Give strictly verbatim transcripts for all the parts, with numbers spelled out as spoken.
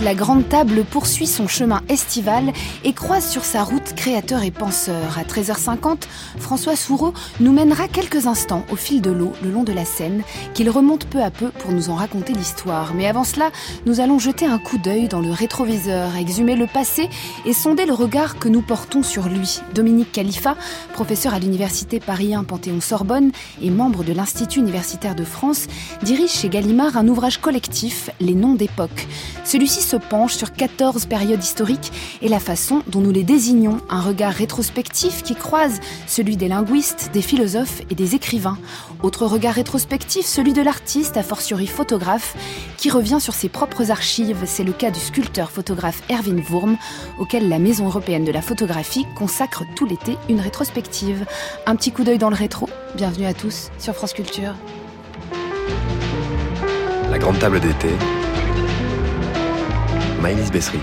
la Grande Table poursuit son chemin estival et croise sur sa route créateur et penseur. À treize heures cinquante, François Soureau nous mènera quelques instants au fil de l'eau, le long de la Seine, qu'il remonte peu à peu pour nous en raconter l'histoire. Mais avant cela, nous allons jeter un coup d'œil dans le rétroviseur, exhumer le passé et sonder le regard que nous portons sur lui. Dominique Khalifa, professeur à l'université Paris un Panthéon-Sorbonne et membre de l'Institut universitaire de France, dirige chez Gallimard un ouvrage collectif, Les noms d'époque. Celui-ci se penche sur quatorze périodes historiques et la façon dont nous les désignons, un regard rétrospectif qui croise celui des linguistes, des philosophes et des écrivains. Autre regard rétrospectif, celui de l'artiste, a fortiori photographe, qui revient sur ses propres archives. C'est le cas du sculpteur-photographe Erwin Wurm, auquel la Maison européenne de la photographie consacre tout l'été une rétrospective. Un petit coup d'œil dans le rétro. Bienvenue à tous sur France Culture. La Grande Table d'été, Maëlys Bessery.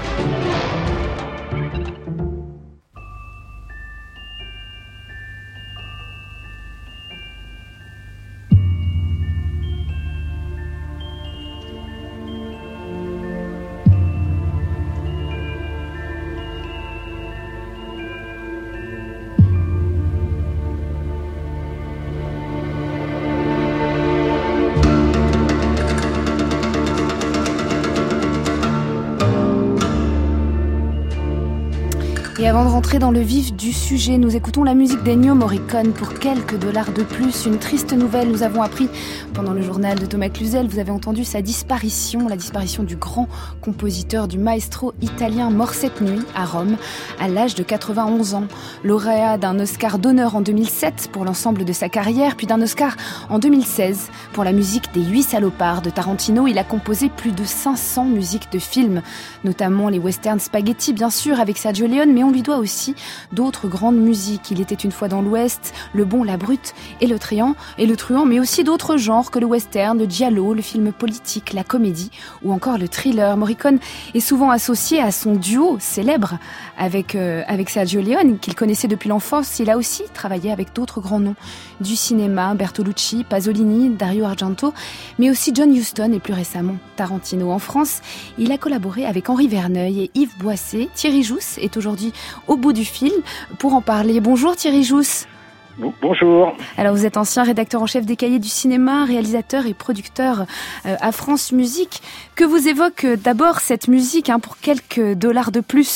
Et avant de rentrer dans le vif du sujet, nous écoutons la musique d'Ennio Morricone pour quelques dollars de plus. Une triste nouvelle, nous avons appris pendant le journal de Thomas Cluzel, vous avez entendu sa disparition, la disparition du grand compositeur, du maestro italien mort cette nuit à Rome, à l'âge de quatre-vingt-onze ans. Lauréat d'un Oscar d'honneur en deux mille sept pour l'ensemble de sa carrière, puis d'un Oscar en deux mille seize pour la musique des Huit salopards de Tarantino. Il a composé plus de cinq cents musiques de films, notamment les westerns spaghetti, bien sûr, avec Sergio Leone, mais on lui doit aussi d'autres grandes musiques. Il était une fois dans l'Ouest, Le Bon, la Brute et le Truand, et le Truand, mais aussi d'autres genres que le western, le giallo, le film politique, la comédie ou encore le thriller. Morricone est souvent associé à son duo célèbre avec, euh, avec Sergio Leone, qu'il connaissait depuis l'enfance. Il a aussi travaillé avec d'autres grands noms du cinéma, Bertolucci, Pasolini, Dario Argento, mais aussi John Huston et plus récemment Tarantino. En France, il a collaboré avec Henri Verneuil et Yves Boisset. Thierry Jousse est aujourd'hui au bout du fil pour en parler. Bonjour Thierry Jousse. Bonjour. Alors vous êtes ancien rédacteur en chef des Cahiers du cinéma, réalisateur et producteur euh, à France Musique. Que vous évoque d'abord cette musique hein, pour quelques dollars de plus ?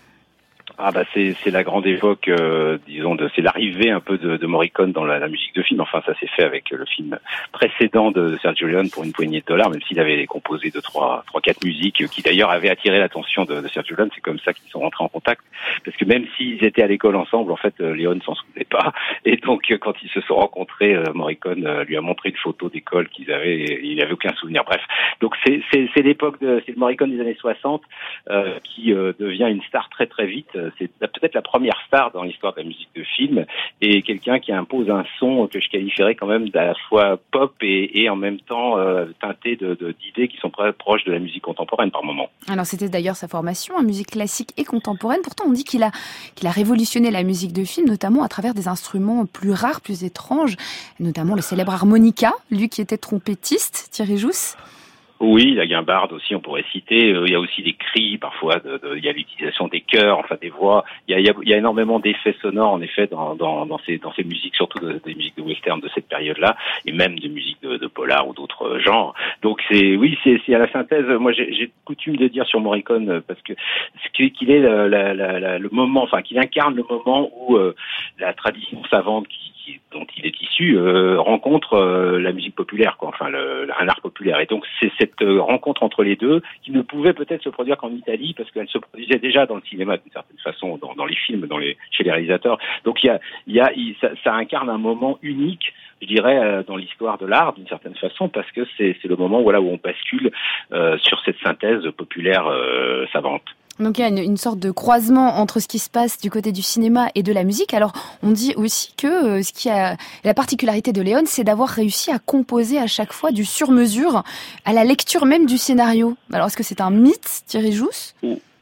Ah bah c'est c'est la grande époque, euh, disons, de, c'est l'arrivée un peu de, de Morricone dans la, la musique de film. Enfin, ça s'est fait avec le film précédent de Sergio Leone pour une poignée de dollars, même s'il avait composé deux, trois, trois, quatre musiques qui d'ailleurs avaient attiré l'attention de, de Sergio Leone. C'est comme ça qu'ils sont rentrés en contact, parce que même s'ils étaient à l'école ensemble, en fait, Leone s'en souvenait pas. Et donc, quand ils se sont rencontrés, Morricone lui a montré une photo d'école qu'ils avaient, et il n'avait aucun souvenir. Bref, donc c'est c'est c'est l'époque de, c'est le Morricone des années soixante euh, qui euh, devient une star très très vite. C'est peut-être la première star dans l'histoire de la musique de film et quelqu'un qui impose un son que je qualifierais quand même à la fois pop et, et en même temps euh, teinté de, de, d'idées qui sont très proches de la musique contemporaine par moment. Alors c'était d'ailleurs sa formation en musique classique et contemporaine. Pourtant on dit qu'il a, qu'il a révolutionné la musique de film, notamment à travers des instruments plus rares, plus étranges, notamment le célèbre harmonica, lui qui était trompettiste, Thierry Jousse. Oui, la guimbarde aussi, on pourrait citer. Il y a aussi des cris, parfois, de, de, il y a l'utilisation des chœurs, enfin des voix. Il y a, il y a, il y a énormément d'effets sonores, en effet, dans, dans, dans, ces, dans ces musiques, surtout de, des musiques de western de cette période-là, et même de musiques de, de polar ou d'autres genres. Donc c'est, oui, c'est, c'est à la synthèse. Moi, j'ai, j'ai coutume de dire sur Morricone, parce que qu'il est le, la, la, la, le moment, enfin, qu'il incarne le moment où euh, la tradition savante qui dont il est issu euh, rencontre euh, la musique populaire, quoi. Enfin le, un art populaire. Et donc c'est cette euh, rencontre entre les deux qui ne pouvait peut-être se produire qu'en Italie, parce qu'elle se produisait déjà dans le cinéma d'une certaine façon, dans, dans les films, dans les chez les réalisateurs. Donc il y a, il y a, il, ça, ça incarne un moment unique, je dirais, euh, dans l'histoire de l'art d'une certaine façon, parce que c'est, c'est le moment voilà où on bascule euh, sur cette synthèse populaire euh, savante. Donc il y a une, une sorte de croisement entre ce qui se passe du côté du cinéma et de la musique. Alors on dit aussi que euh, ce qui a la particularité de Leone, c'est d'avoir réussi à composer à chaque fois du sur-mesure à la lecture même du scénario. Alors est-ce que c'est un mythe, Thierry Jousse ?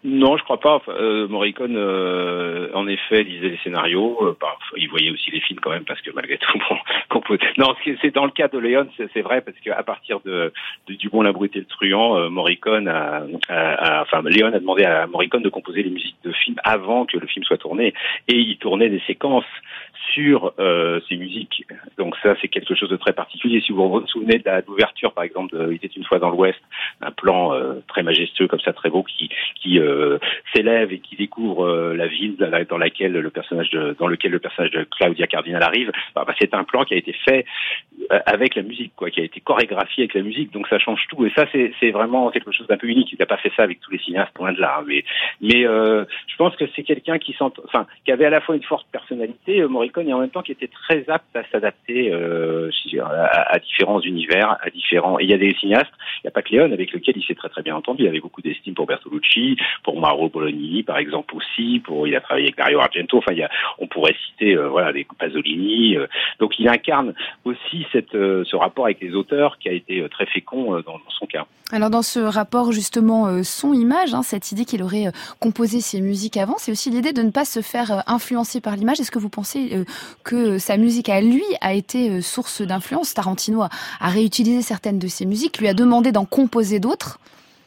Non, je crois pas. Enfin, euh, Morricone, euh, en effet, lisait les scénarios. Euh, bah, il voyait aussi les films quand même, parce que malgré tout, bon, compose... non, c'est, c'est dans le cas de Léon, c'est, c'est vrai, parce qu'à partir de, de Du Bon, la Brute et le Truand, euh, Morricone a, a, a, enfin, Léon a demandé à Morricone de composer les musiques de films avant que le film soit tourné, et il tournait des séquences sur euh, ces musiques. Donc ça, c'est quelque chose de très particulier. Si vous vous souvenez de la, d'ouverture, par exemple, de Il était une fois dans l'Ouest, un plan euh, très majestueux comme ça, très beau, qui, qui euh, s'élève et qui découvre euh, la ville dans laquelle le personnage de, dans lequel le personnage de Claudia Cardinal arrive. Bah, bah, c'est un plan qui a été fait euh, avec la musique, quoi, qui a été chorégraphié avec la musique. Donc ça change tout. Et ça, c'est, c'est vraiment quelque chose d'un peu unique. Il n'a pas fait ça avec tous les cinéastes, loin de là. Hein. Mais, mais euh, je pense que c'est quelqu'un qui sent, enfin, qui avait à la fois une forte personnalité, euh, Morricone, et en même temps qui était très apte à s'adapter euh, à, à différents univers, à différents. Et il y a des cinéastes, il n'y a pas que Léon, avec lequel il s'est très très bien entendu. Il avait beaucoup d'estime pour Bertolucci, pour Mauro Bolognini, par exemple aussi. Pour, il a travaillé avec Dario Argento. Enfin, il y a, on pourrait citer, euh, voilà, des Pasolini. Euh, donc, il incarne aussi cette, euh, ce rapport avec les auteurs qui a été euh, très fécond euh, dans, dans son cas. Alors dans ce rapport justement euh, son-image, hein, cette idée qu'il aurait euh, composé ses musiques avant, c'est aussi l'idée de ne pas se faire euh, influencer par l'image. Est-ce que vous pensez euh, que sa musique à lui a été euh, source d'influence? Tarantino a, a réutilisé certaines de ses musiques, lui a demandé d'en composer d'autres.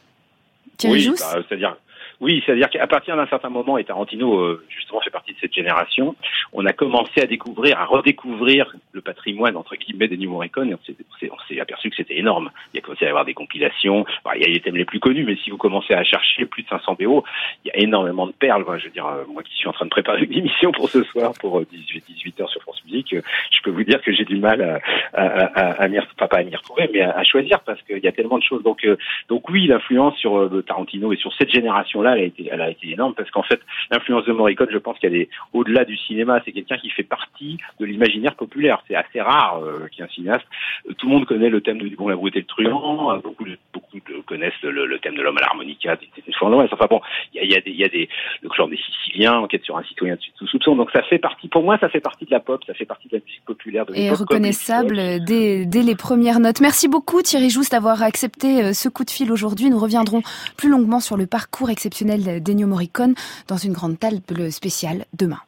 Thierry Oui, Jousse bah, c'est-à-dire... Oui, c'est-à-dire qu'à partir d'un certain moment, et Tarantino euh, justement fait partie de cette génération, on a commencé à découvrir, à redécouvrir le patrimoine entre guillemets d'Ennio Morricone. Et on s'est, on s'est, on s'est aperçu que c'était énorme. Il y a commencé à y avoir des compilations. Bah, il y a les thèmes les plus connus, mais si vous commencez à chercher plus de cinq cents B O, il y a énormément de perles. Enfin, je veux dire, euh, moi qui suis en train de préparer une émission pour ce soir, pour euh, dix-huit heures sur France Musique, euh, je peux vous dire que j'ai du mal à, à, à, à m'y, enfin, pas à m'y retrouver, mais à, à choisir parce qu'il y a tellement de choses. Donc, euh, donc oui, l'influence sur euh, Tarantino et sur cette génération-là, elle a été, elle a été énorme parce qu'en fait, l'influence de Morricone, je pense qu'elle est au-delà du cinéma. C'est quelqu'un qui fait partie de l'imaginaire populaire. C'est assez rare euh, qu'il y ait un cinéaste. Euh, tout le monde connaît le thème de Du Bon, la Brute et le Truand. Euh, beaucoup, de, beaucoup de connaissent le, le thème de l'homme à l'harmonica. Enfin bon, il y a, y a des, il y a des, le genre des Siciliens, Enquête sur un citoyen sous soupçon. Donc ça fait partie, pour moi, ça fait partie de la pop, ça fait partie de la musique populaire de l'époque. Et reconnaissable dès, dès les premières notes. Merci beaucoup Thierry Jousse d'avoir accepté ce coup de fil aujourd'hui. Nous reviendrons plus longuement sur le parcours exceptionnel d'Ennio Morricone dans une grande table spéciale demain.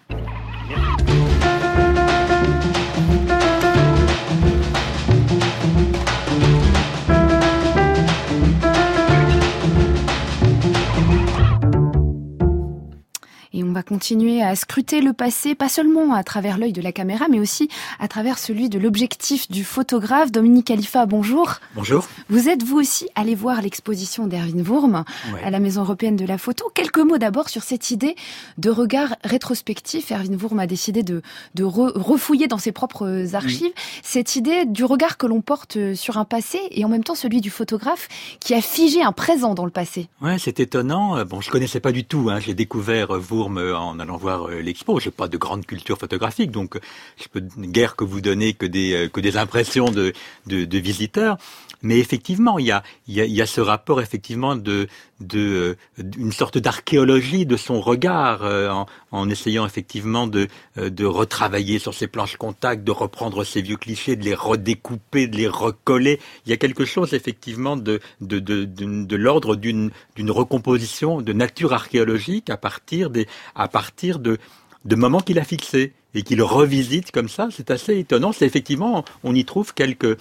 Et on va continuer à scruter le passé, pas seulement à travers l'œil de la caméra, mais aussi à travers celui de l'objectif du photographe. Dominique Khalifa, bonjour. Bonjour. Vous êtes vous aussi allé voir l'exposition d'Erwin Wurm ouais. à la Maison européenne de la photo. Quelques mots d'abord sur cette idée de regard rétrospectif. Erwin Wurm a décidé de, de re, refouiller dans ses propres archives oui. cette idée du regard que l'on porte sur un passé et en même temps celui du photographe qui a figé un présent dans le passé. Ouais, c'est étonnant. Bon, je connaissais pas du tout. Hein. J'ai découvert Wurm en allant voir l'expo. J'ai pas de grande culture photographique, donc je peux guère que vous donner que des que des impressions de de, de visiteurs. Mais effectivement, il y a il y a, il y a ce rapport effectivement de de une sorte d'archéologie de son regard euh, en, en essayant effectivement de de retravailler sur ses planches contact, de reprendre ces vieux clichés, de les redécouper, de les recoller. Il y a quelque chose effectivement de de de de, de l'ordre d'une d'une recomposition de nature archéologique à partir des à partir de de moments qu'il a fixés et qu'il revisite comme ça. C'est assez étonnant. C'est effectivement, on y trouve quelques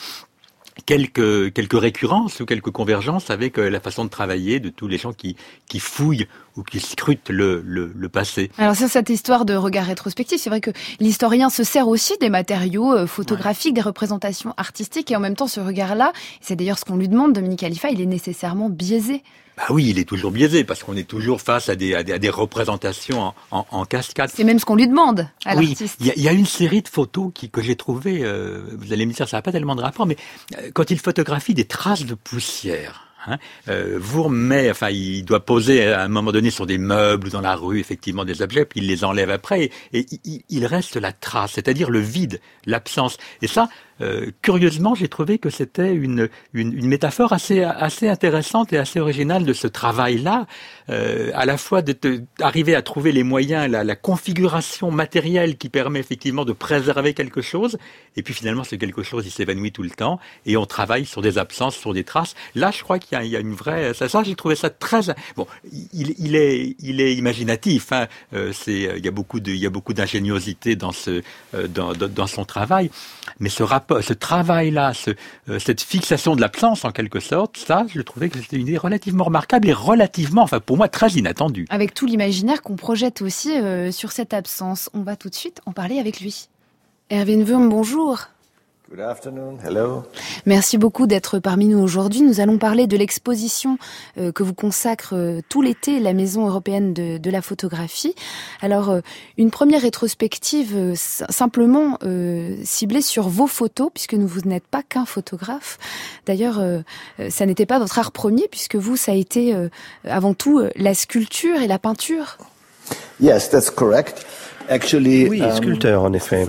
quelques quelques récurrences ou quelques convergences avec la façon de travailler de tous les gens qui qui fouillent ou qui scrutent le le, le passé. Alors ça, cette histoire de regard rétrospectif, c'est vrai que l'historien se sert aussi des matériaux photographiques, ouais. des représentations artistiques, et en même temps ce regard-là, c'est d'ailleurs ce qu'on lui demande, Dominique Khalifa, il est nécessairement biaisé. Bah oui, il est toujours biaisé parce qu'on est toujours face à des, à des, à des représentations en, en, en cascade. C'est même ce qu'on lui demande à oui, l'artiste. Oui, il y, y a une série de photos qui, que j'ai trouvées, euh, vous allez me dire ça n'a pas tellement de rapport, mais euh, quand il photographie des traces de poussière, hein, euh, Wurm met, enfin il doit poser à un moment donné sur des meubles ou dans la rue effectivement des objets, puis il les enlève après et, et il, il reste la trace, c'est-à-dire le vide, l'absence. Et ça, euh, curieusement, j'ai trouvé que c'était une, une, une métaphore assez, assez intéressante et assez originale de ce travail-là, euh, à la fois d'arriver à trouver les moyens, la, la configuration matérielle qui permet effectivement de préserver quelque chose, et puis finalement c'est quelque chose qui s'évanouit tout le temps, et on travaille sur des absences, sur des traces. Là, je crois qu'il y a, il y a une vraie... Ça, ça, j'ai trouvé ça très... Bon, il, il est, il est imaginatif. Hein. Euh, c'est, il y a beaucoup de, il y a beaucoup d'ingéniosité dans ce, euh, dans, dans son travail. Mais ce rapport, ce travail-là, ce, euh, cette fixation de l'absence en quelque sorte, ça, je trouvais que c'était une idée relativement remarquable et relativement, enfin pour moi, très inattendue. Avec tout l'imaginaire qu'on projette aussi euh, sur cette absence, on va tout de suite en parler avec lui. Erwin Wurm, bonjour. Good afternoon. Hello. Merci beaucoup d'être parmi nous aujourd'hui. Nous allons parler de l'exposition euh, que vous consacre euh, tout l'été la Maison européenne de, de la photographie. Alors, euh, une première rétrospective euh, simplement euh, ciblée sur vos photos, puisque vous n'êtes pas qu'un photographe. D'ailleurs, euh, ça n'était pas votre art premier, puisque vous, ça a été euh, avant tout euh, la sculpture et la peinture. Yes, that's correct. Actually, oui, sculpteur, en effet.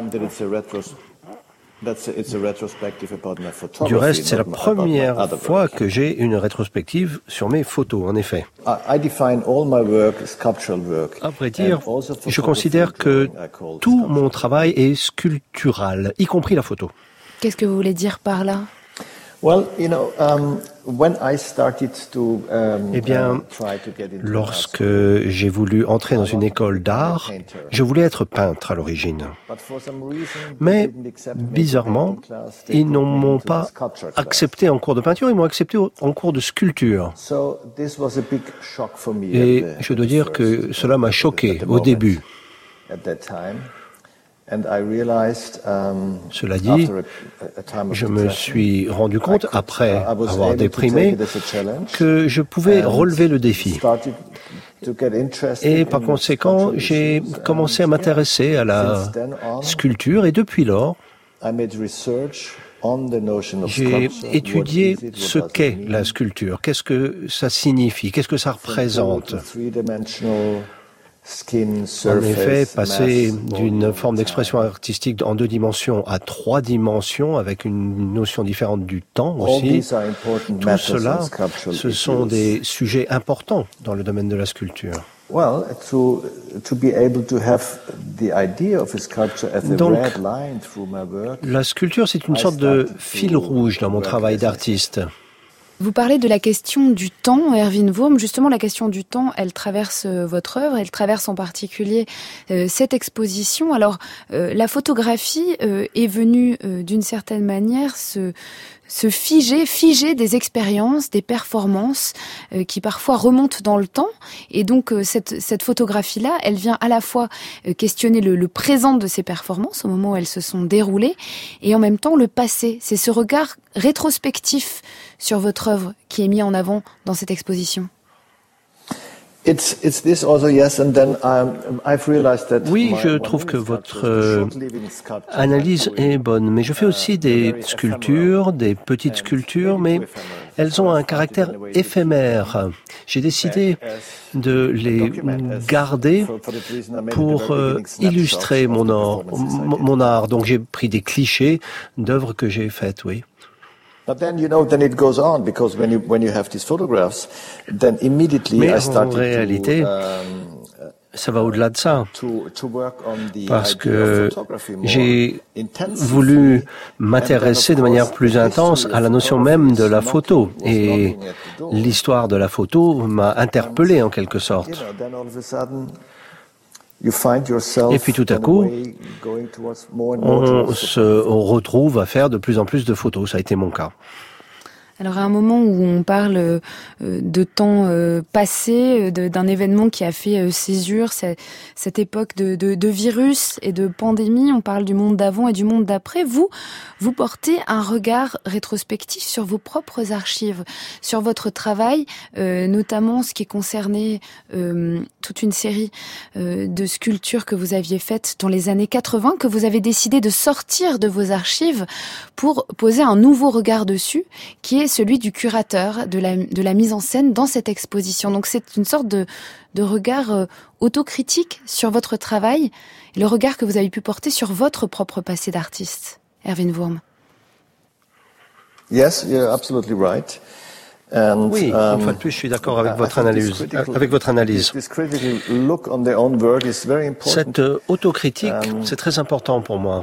Du reste, c'est la première fois que j'ai une rétrospective sur mes photos, en effet. À vrai dire, je considère que tout mon travail est sculptural, y compris la photo. Qu'est-ce que vous voulez dire par là ? Eh bien, lorsque j'ai voulu entrer dans une école d'art, je voulais être peintre à l'origine. Mais, bizarrement, ils ne m'ont pas accepté en cours de peinture, ils m'ont accepté en cours de sculpture. Et je dois dire que cela m'a choqué au début. Cela dit, je me suis rendu compte, après avoir déprimé, que je pouvais relever le défi. Et par conséquent, j'ai commencé à m'intéresser à la sculpture et depuis lors, j'ai étudié ce qu'est la sculpture, qu'est-ce que ça signifie, qu'est-ce que ça représente. En effet, passer d'une forme d'expression artistique en deux dimensions à trois dimensions, avec une notion différente du temps aussi, tout cela, ce sont des sujets importants dans le domaine de la sculpture. Donc, la sculpture, c'est une sorte de fil rouge dans mon travail d'artiste. Vous parlez de la question du temps, Erwin Wurm. Justement, la question du temps, elle traverse euh, votre œuvre, elle traverse en particulier euh, cette exposition. Alors, euh, la photographie euh, est venue euh, d'une certaine manière se, se figer, figer des expériences, des performances euh, qui parfois remontent dans le temps. Et donc, euh, cette, cette photographie-là, elle vient à la fois euh, questionner le, le présent de ces performances, au moment où elles se sont déroulées, et en même temps le passé. C'est ce regard rétrospectif sur votre œuvre qui est mis en avant dans cette exposition. Oui, je trouve que votre euh, analyse est bonne, mais je fais aussi des sculptures, des petites sculptures, mais elles ont un caractère éphémère. J'ai décidé de les garder pour euh, illustrer mon, or, mon art. Donc j'ai pris des clichés d'œuvres que j'ai faites, oui. Mais en réalité, ça va au-delà de ça, parce que j'ai voulu m'intéresser de manière plus intense à la notion même de la photo, et l'histoire de la photo m'a interpellé en quelque sorte. Et puis tout à coup, on se retrouve à faire de plus en plus de photos. Ça a été mon cas. Alors à un moment où on parle euh, de temps euh, passé, de, d'un événement qui a fait euh, césure, cette, cette époque de, de, de virus et de pandémie, on parle du monde d'avant et du monde d'après, vous, vous portez un regard rétrospectif sur vos propres archives, sur votre travail, euh, notamment ce qui est concerné euh, toute une série euh, de sculptures que vous aviez faites dans les années quatre-vingts, que vous avez décidé de sortir de vos archives pour poser un nouveau regard dessus, qui est celui du curateur, de la, de la mise en scène dans cette exposition. Donc c'est une sorte de, de regard euh, autocritique sur votre travail, le regard que vous avez pu porter sur votre propre passé d'artiste. Erwin Wurm. Yes, you're absolutely right. And, oui, um, une fois de plus, je suis d'accord avec votre analyse. Avec votre analyse. Cette euh, autocritique, um, c'est très important pour moi.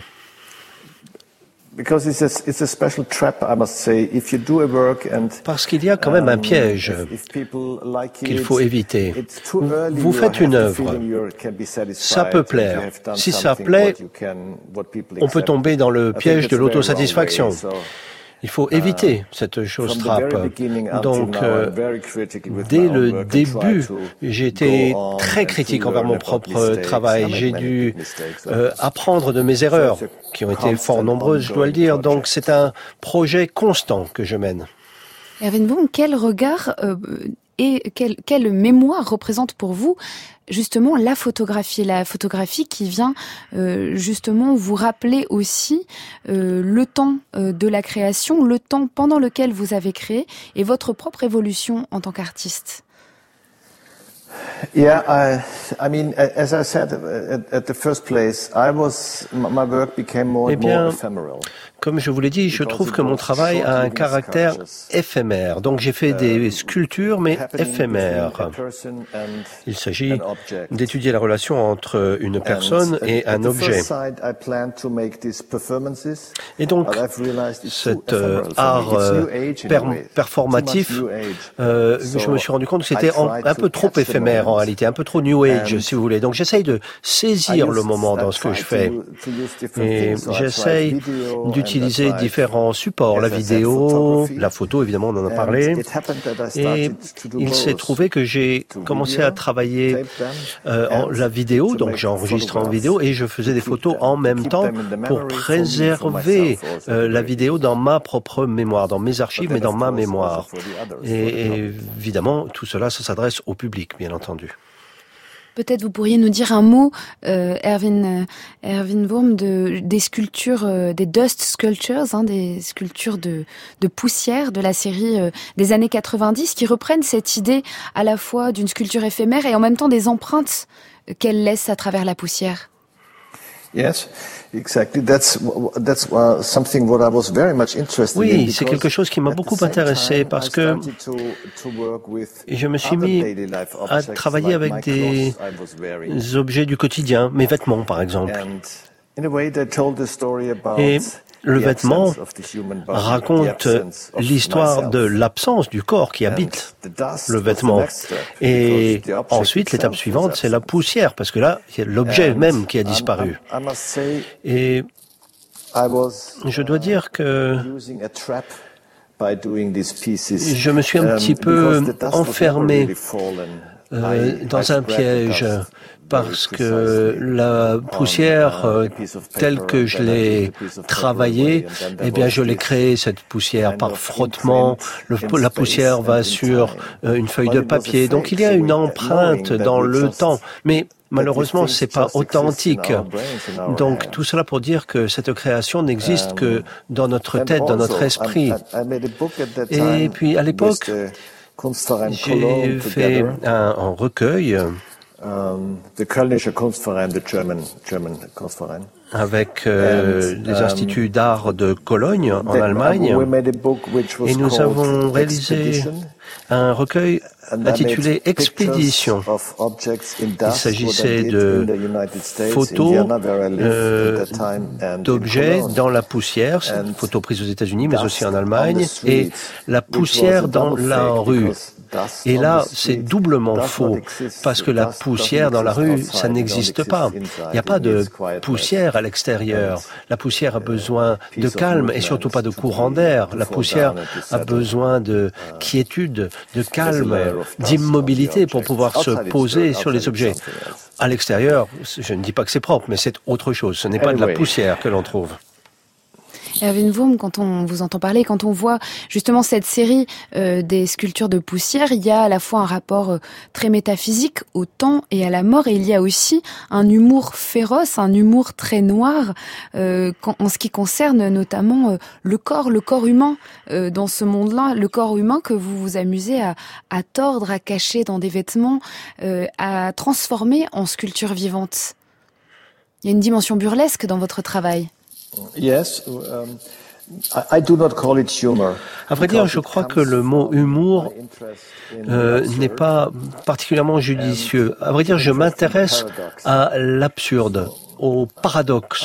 Parce qu'il y a quand même un piège qu'il faut éviter. Vous faites une œuvre, ça peut plaire. Si ça plaît, on peut tomber dans le piège de l'autosatisfaction. Il faut éviter cette chose trappe. Donc, euh, dès le début, j'ai été très critique envers mon propre travail. J'ai dû euh, apprendre de mes erreurs, qui ont été fort nombreuses, je dois le dire. Donc, c'est un projet constant que je mène. Erwin Wurm, quel regard euh, et quelle, quelle mémoire représente pour vous justement la photographie, la photographie qui vient euh, justement vous rappeler aussi euh, le temps euh, de la création, le temps pendant lequel vous avez créé et votre propre évolution en tant qu'artiste. Yeah, I, I mean, as I said at, at the first place, I was my work became more and more ephemeral. Comme je vous l'ai dit, je trouve que mon travail a un caractère éphémère. Donc j'ai fait des sculptures, mais éphémères. Il s'agit d'étudier la relation entre une personne et un objet. Et donc cet euh, art euh, per performatif, euh, je me suis rendu compte que c'était un peu trop éphémère en réalité, un peu trop New Age, si vous voulez. Donc j'essaye de saisir le moment dans ce que je fais. Et j'essaye d'utiliser utiliser différents supports, la vidéo, la photo, évidemment, on en a parlé. Et il s'est trouvé que j'ai commencé à travailler euh, en la vidéo, donc j'ai enregistré en vidéo et je faisais des photos en même temps pour préserver euh, la vidéo dans ma propre mémoire, dans mes archives, mais dans ma mémoire. Et, et évidemment, tout cela, ça s'adresse au public, bien entendu. Peut-être vous pourriez nous dire un mot, euh, Erwin, euh, Erwin Wurm, de, des sculptures, euh, des dust sculptures, hein, des sculptures de, de poussière de la série euh, des années quatre-vingt-dix, qui reprennent cette idée à la fois d'une sculpture éphémère et en même temps des empreintes qu'elle laisse à travers la poussière. Yes, exactly. That's that's uh, something what I was very much interested in. Oui, c'est quelque chose qui m'a beaucoup intéressé parce que je me suis mis à travailler avec des objets du quotidien, mes vêtements par exemple. Et le vêtement raconte l'histoire de l'absence du corps qui habite le vêtement. Et ensuite, l'étape suivante, c'est la poussière, parce que là, il y a l'objet même qui a disparu. Et je dois dire que je me suis un petit peu enfermé euh, dans un piège, parce que la poussière, euh, telle que je l'ai travaillée, eh bien, je l'ai créée, cette poussière, par frottement. Le, la poussière va sur euh, une feuille de papier. Donc, il y a une empreinte dans le temps. Mais malheureusement, c'est pas authentique. Donc, tout cela pour dire que cette création n'existe que dans notre tête, dans notre esprit. Et puis, à l'époque, j'ai fait un, un recueil Um, the Kölnischer Kunstverein, the German, German Kunstverein. Avec euh, les instituts um, d'art de Cologne en Allemagne, et nous avons réalisé un recueil intitulé Expédition. Il s'agissait de photos euh, d'objets dans la poussière, photos prises aux États-Unis mais aussi en Allemagne, et la poussière dans la rue. Et là, c'est doublement faux, parce que la poussière dans la rue, ça n'existe pas. Il n'y a pas de poussière à l'extérieur. La poussière a besoin de calme et surtout pas de courant d'air. La poussière a besoin de quiétude, de calme, d'immobilité pour pouvoir se poser sur les objets. À l'extérieur, je ne dis pas que c'est propre, mais c'est autre chose. Ce n'est pas de la poussière que l'on trouve. Erwin Wurm, quand on vous entend parler, quand on voit justement cette série euh, des sculptures de poussière, il y a à la fois un rapport euh, très métaphysique au temps et à la mort, et il y a aussi un humour féroce, un humour très noir, euh, quand, en ce qui concerne notamment euh, le corps, le corps humain euh, dans ce monde-là, le corps humain que vous vous amusez à, à tordre, à cacher dans des vêtements, euh, à transformer en sculpture vivante. Il y a une dimension burlesque dans votre travail. Yes. Um, I, I do not call it humor. À vrai dire, je crois que le mot humour euh, n'est pas particulièrement judicieux. À vrai dire, je m'intéresse à l'absurde, au paradoxe.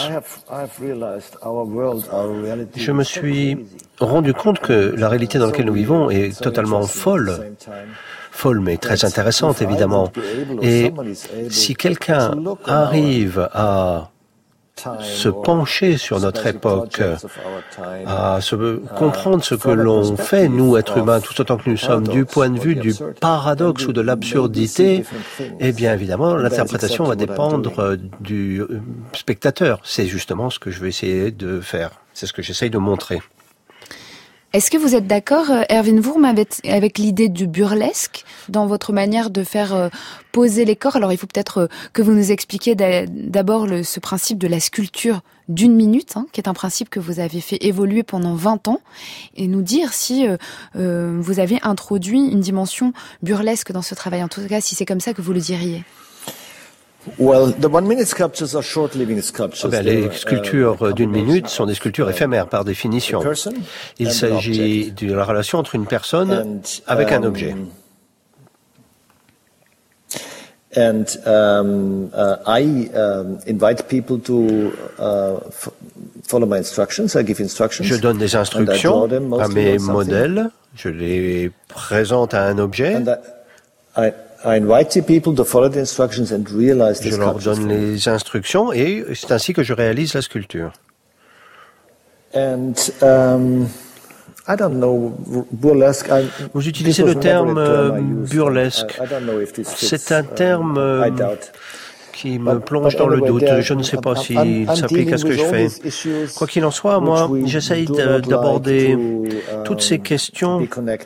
Je me suis rendu compte que la réalité dans laquelle nous vivons est totalement folle. Folle, mais très intéressante, évidemment. Et si quelqu'un arrive à se pencher sur notre époque, à se comprendre ce que l'on fait, nous, êtres humains, tout autant que nous sommes, du point de vue du paradoxe ou de l'absurdité, eh bien, évidemment, l'interprétation va dépendre du spectateur. C'est justement ce que je vais essayer de faire. C'est ce que j'essaye de montrer. Est-ce que vous êtes d'accord, Erwin Wurm, avec, avec l'idée du burlesque dans votre manière de faire euh, poser les corps? Alors, il faut peut-être euh, que vous nous expliquiez d'abord le, ce principe de la sculpture d'une minute, hein, qui est un principe que vous avez fait évoluer pendant vingt ans, et nous dire si euh, euh, vous avez introduit une dimension burlesque dans ce travail. En tout cas, si c'est comme ça que vous le diriez. Well, the one minute sculptures are short living sculptures. Ben, les sculptures d'une minute sont des sculptures éphémères par définition. Il s'agit de la relation entre une personne avec un objet. And um, uh, I um, invite people to uh, follow my instructions. I give instructions. Je donne des instructions à mes modèles. Je les présente à un objet. And I, I, I invite the people to follow the instructions and realize the Je leur donne les instructions et c'est ainsi que je réalise la sculpture. And um, I don't know, burlesque. I, Vous utilisez le terme euh, burlesque. C'est un terme euh, qui me plonge dans le doute. Je ne sais pas s'il s'applique à ce que je fais. Quoi qu'il en soit, moi, j'essaye d'aborder toutes ces questions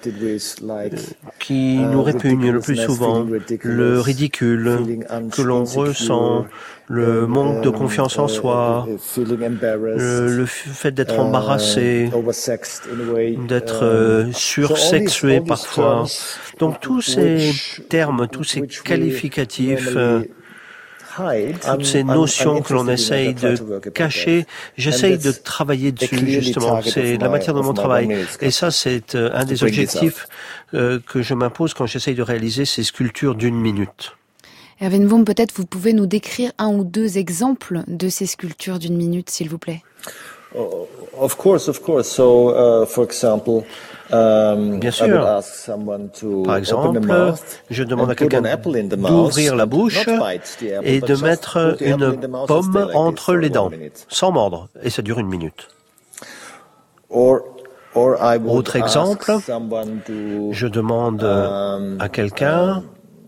qui nous répugnent le plus souvent. Le ridicule que l'on ressent, le manque de confiance en soi, le, le fait d'être embarrassé, d'être euh, sursexué parfois. Donc tous ces termes, tous ces qualificatifs, euh, toutes ces notions que l'on essaye de cacher, j'essaye de travailler dessus justement. C'est la matière de mon travail. Et ça, c'est euh, un des objectifs euh, que je m'impose quand j'essaye de réaliser ces sculptures d'une minute. Erwin Wurm, peut-être vous pouvez nous décrire un ou deux exemples de ces sculptures d'une minute, s'il vous plaît. Oh, of course, of course. So, uh, for example, um, Bien sûr. Par exemple, je demande à quelqu'un d'ouvrir la bouche et de mettre une pomme entre les dents, sans mordre, et ça dure une minute. Autre exemple, je demande à quelqu'un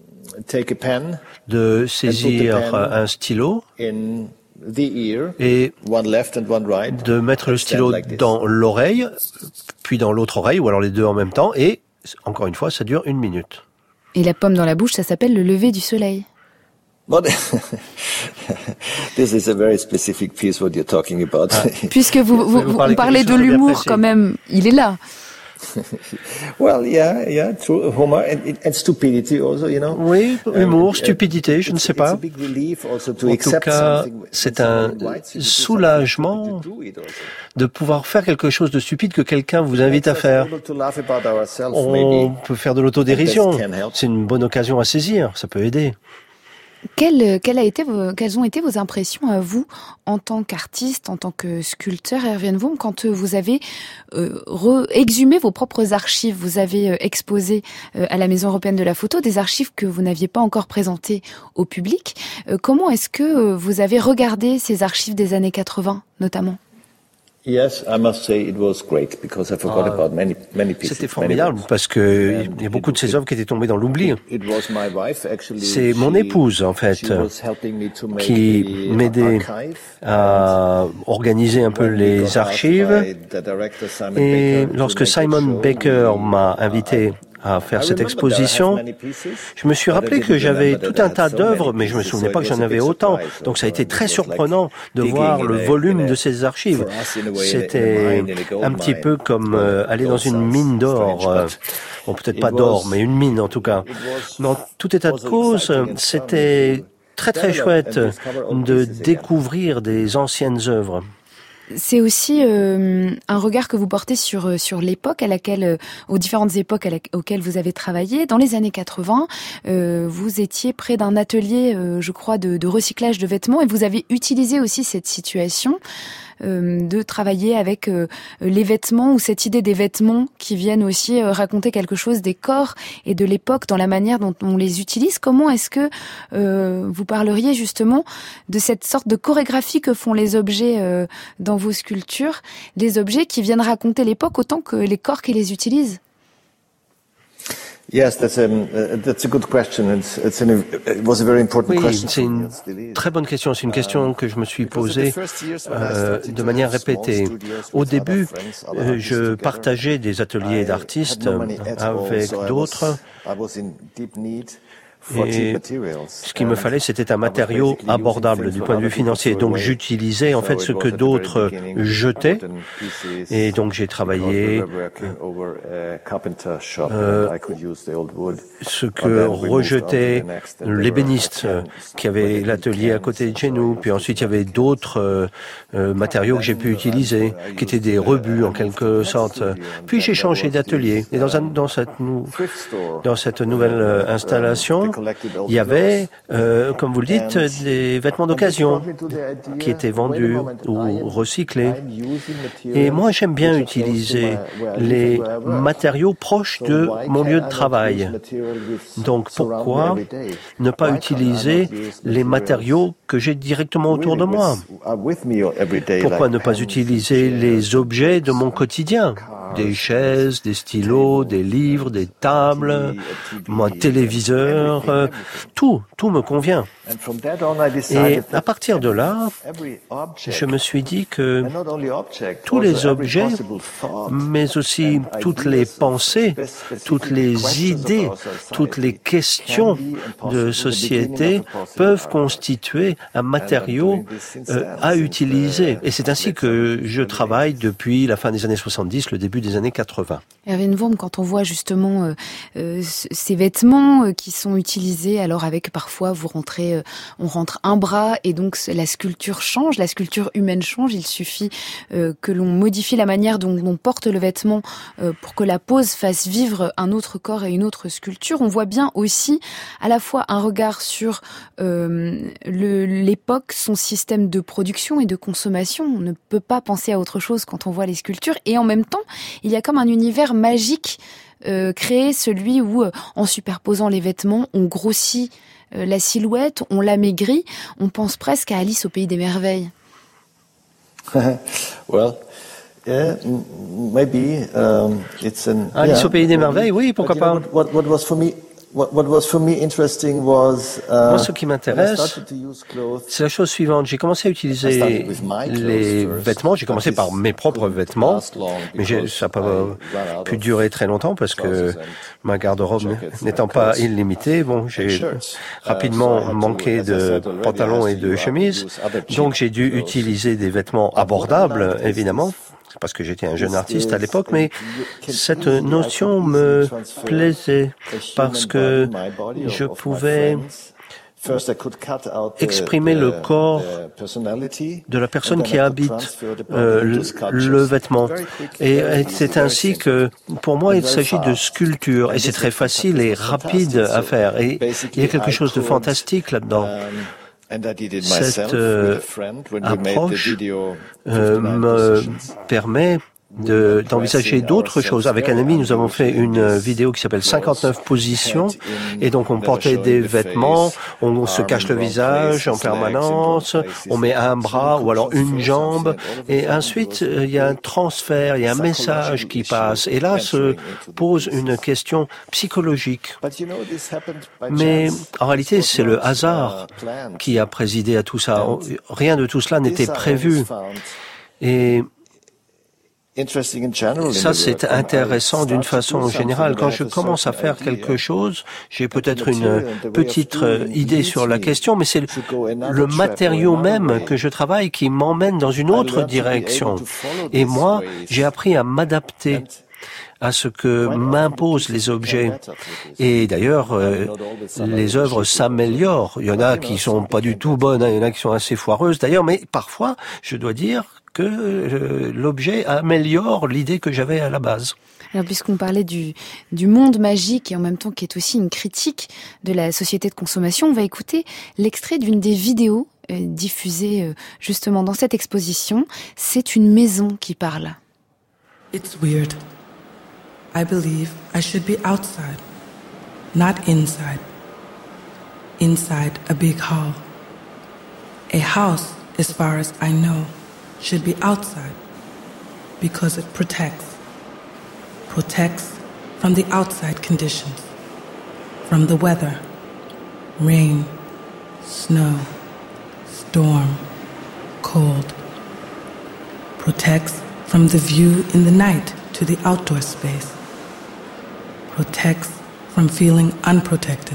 de saisir un stylo et de mettre le stylo dans l'oreille, puis dans l'autre oreille, ou alors les deux en même temps, et encore une fois, ça dure une minute. Et la pomme dans la bouche, ça s'appelle le lever du soleil. This is a very specific piece what you're talking about. Ah. Puisque vous, vous, vous, vous parlez de l'humour quand même, il est là. Well, yeah, yeah, true. Humor and, and stupidity also, you know. Oui, humour, stupidité, je ne sais pas. En tout cas, c'est un soulagement de pouvoir faire quelque chose de stupide que quelqu'un vous invite à faire. On peut faire de l'autodérision. C'est une bonne occasion à saisir, ça peut aider. Quelle, quelle a été vos, quelles ont été vos impressions à vous en tant qu'artiste, en tant que sculpteur, Erwin Wurm, quand vous avez euh, re, exhumé vos propres archives, vous avez euh, exposé euh, à la Maison européenne de la photo des archives que vous n'aviez pas encore présentées au public. Euh, comment est-ce que euh, vous avez regardé ces archives des années quatre-vingts, notamment ? Yes, I must say it was great because I forgot ah, about many many pieces. C'était formidable parce que il y a beaucoup de ces œuvres qui étaient tombées dans l'oubli. C'est mon épouse en fait qui m'aidait à organiser un peu les archives. Et lorsque Simon Baker m'a invité à faire cette exposition, je me suis rappelé que j'avais tout un tas d'œuvres, mais je me souvenais pas que j'en avais autant. Donc ça a été très surprenant de voir le volume de ces archives. C'était un petit peu comme euh, aller dans une mine d'or. Euh, bon, peut-être pas d'or, mais une mine en tout cas. Dans tout état de cause, c'était très très chouette de découvrir des anciennes œuvres. C'est aussi euh, un regard que vous portez sur sur l'époque à laquelle, euh, aux différentes époques à la, auxquelles vous avez travaillé. Dans les années quatre-vingts, euh, vous étiez près d'un atelier, euh, je crois, de, de recyclage de vêtements, et vous avez utilisé aussi cette situation euh, de travailler avec euh, les vêtements, ou cette idée des vêtements qui viennent aussi euh, raconter quelque chose des corps et de l'époque dans la manière dont on les utilise. Comment est-ce que euh, vous parleriez justement de cette sorte de chorégraphie que font les objets euh, dans vos sculptures, les objets qui viennent raconter l'époque autant que les corps qui les utilisent? Yes, that's a, uh, that's a good question. It's, it's an, it was a very important oui, question. C'est une très bonne question. C'est une question que je me suis posée euh, de manière répétée. Au début, euh, je partageais des ateliers d'artistes avec d'autres. Et ce qu'il me fallait, c'était un matériau abordable du point de vue financier. Donc j'utilisais en fait ce que d'autres jetaient. Et donc j'ai travaillé euh, ce que rejetaient l'ébéniste qui avait l'atelier à côté de chez nous. Puis ensuite il y avait d'autres euh, matériaux que j'ai pu utiliser, qui étaient des rebuts en quelque sorte. Puis j'ai changé d'atelier. Et dans, un, dans, cette, nou, dans cette nouvelle installation, il y avait, euh, comme vous le dites, des vêtements d'occasion qui étaient vendus ou recyclés. Et moi, j'aime bien utiliser les matériaux proches de mon lieu de travail. Donc, pourquoi ne pas utiliser les matériaux que j'ai directement autour de moi? Pourquoi ne pas utiliser les objets de mon quotidien? Des chaises, des stylos, des livres, des tables, mon téléviseur, euh, tout, tout me convient. Et à partir de là, je me suis dit que tous les objets, mais aussi toutes les pensées, toutes les idées, toutes les questions de société peuvent constituer un matériau euh, à utiliser. Et c'est ainsi que je travaille depuis la fin des années soixante-dix, le début des années quatre-vingts. Erwin Wurm, quand on voit justement euh, euh, ces vêtements euh, qui sont utilisés, alors avec parfois vous rentrez, euh, on rentre un bras et donc la sculpture change, la sculpture humaine change. Il suffit euh, que l'on modifie la manière dont on porte le vêtement euh, pour que la pose fasse vivre un autre corps et une autre sculpture. On voit bien aussi à la fois un regard sur euh, le, l'époque, son système de production et de consommation. On ne peut pas penser à autre chose quand on voit les sculptures, et en même temps, il y a comme un univers magique euh, créé, celui où, euh, en superposant les vêtements, on grossit euh, la silhouette, on l'amaigrit, on pense presque à Alice au Pays des Merveilles. well, yeah, maybe um, it's an Alice yeah, au Pays des Merveilles, oui, pourquoi pas. What, what, what was for me What, what was for me interesting was, uh, Moi, ce qui m'intéresse, c'est la chose suivante. J'ai commencé à utiliser les vêtements. J'ai commencé par mes propres vêtements, mais j'ai, ça n'a pas pu durer très longtemps parce que ma garde-robe n'étant pas illimitée, bon, j'ai rapidement manqué de pantalons et de chemises. Donc, j'ai dû utiliser des vêtements abordables, évidemment, parce que j'étais un jeune artiste à l'époque, mais cette notion me plaisait parce que je pouvais exprimer le corps de la personne qui habite euh, le, le vêtement. Et c'est ainsi que, pour moi, il s'agit de sculpture, et c'est très facile et rapide à faire. Et il y a quelque chose de fantastique là-dedans. Cette euh, approche euh, me permet de, d'envisager d'autres choses. Avec un ami, nous avons fait une vidéo qui s'appelle cinquante-neuf positions, et donc on portait des vêtements, on se cache le visage en permanence, on met un bras ou alors une jambe, et ensuite il y a un transfert, il y a un message qui passe, et là se pose une question psychologique. Mais en réalité, c'est le hasard qui a présidé à tout ça. Rien de tout cela n'était prévu. Et ça, c'est intéressant d'une façon générale. Quand je commence à faire quelque chose, j'ai peut-être une petite idée sur la question, mais c'est le matériau même que je travaille qui m'emmène dans une autre direction. Et moi, j'ai appris à m'adapter à ce que m'imposent les objets. Et d'ailleurs, euh, les œuvres s'améliorent. Il y en a qui sont pas du tout bonnes, hein. Il y en a qui sont assez foireuses d'ailleurs, mais parfois, je dois dire que euh, l'objet améliore l'idée que j'avais à la base. Alors, puisqu'on parlait du, du monde magique et en même temps qui est aussi une critique de la société de consommation, on va écouter l'extrait d'une des vidéos euh, diffusées euh, justement dans cette exposition. C'est une maison qui parle. It's weird. I believe I should be outside, not inside. Inside a big hall. A house, as far as I know, should be outside because it protects. Protects from the outside conditions, from the weather, rain, snow, storm, cold. Protects from the view in the night to the outdoor space. Protects from feeling unprotected.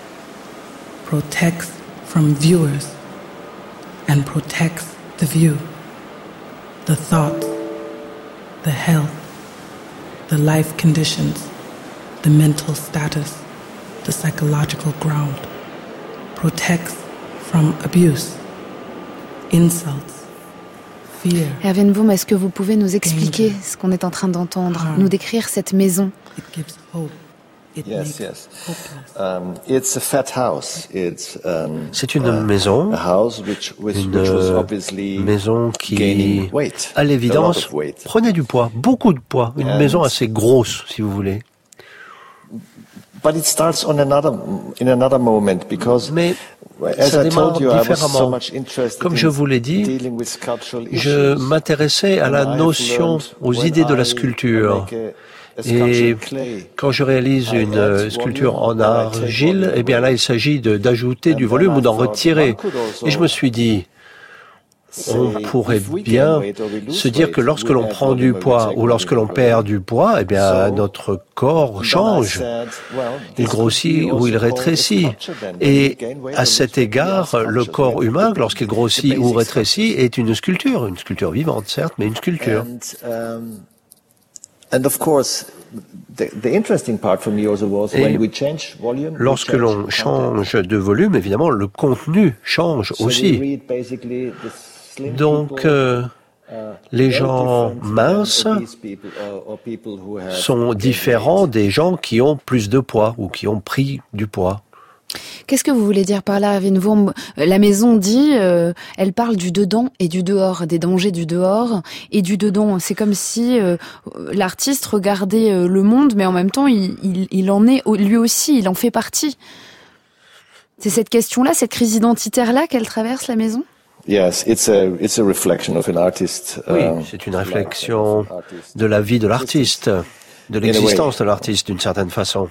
Protects from viewers and protects the view, the thought, the health, the life conditions, the mental status, the psychological ground. Protects from abuse, insults, fear. Hervé Nvoum, est-ce que vous pouvez nous expliquer danger, ce qu'on est en train d'entendre, harm, nous décrire cette maison? It gives hope. Yes, yes. Um, it's a fat house. It's, um, C'est une maison, a house which, which, une which was obviously maison qui, weight, à l'évidence, prenait du poids, beaucoup de poids. Une And maison assez grosse, si vous voulez. But it starts on another, in another moment because, Mais as ça I told you, I was so différemment. much interested Comme je vous l'ai dit, je m'intéressais à la notion, aux idées de la sculpture. Et quand je réalise une sculpture en argile, eh bien là, il s'agit de, d'ajouter du volume ou d'en retirer. Et je me suis dit, on pourrait bien se dire que lorsque l'on prend du poids ou lorsque l'on perd du poids, eh bien notre corps change. Il grossit ou il rétrécit. Et à cet égard, le corps humain, lorsqu'il grossit ou rétrécit, est une sculpture. Une sculpture vivante, certes, mais une sculpture. And of course, the, the interesting part for me also was when we change volume. Lorsque l'on change de volume, évidemment, le contenu change aussi. Donc, euh, les gens minces sont différents des gens qui ont plus de poids ou qui ont pris du poids. Qu'est-ce que vous voulez dire par là, Hervé Nvoum? La maison dit, euh, elle parle du dedans et du dehors, des dangers du dehors et du dedans. C'est comme si euh, l'artiste regardait euh, le monde, mais en même temps, il, il, il en est lui aussi, il en fait partie. C'est cette question-là, cette crise identitaire-là qu'elle traverse, la maison? Yes, it's a, it's a reflection of an artist. Oui, c'est une réflexion de la vie de l'artiste, de l'existence de l'artiste d'une certaine façon.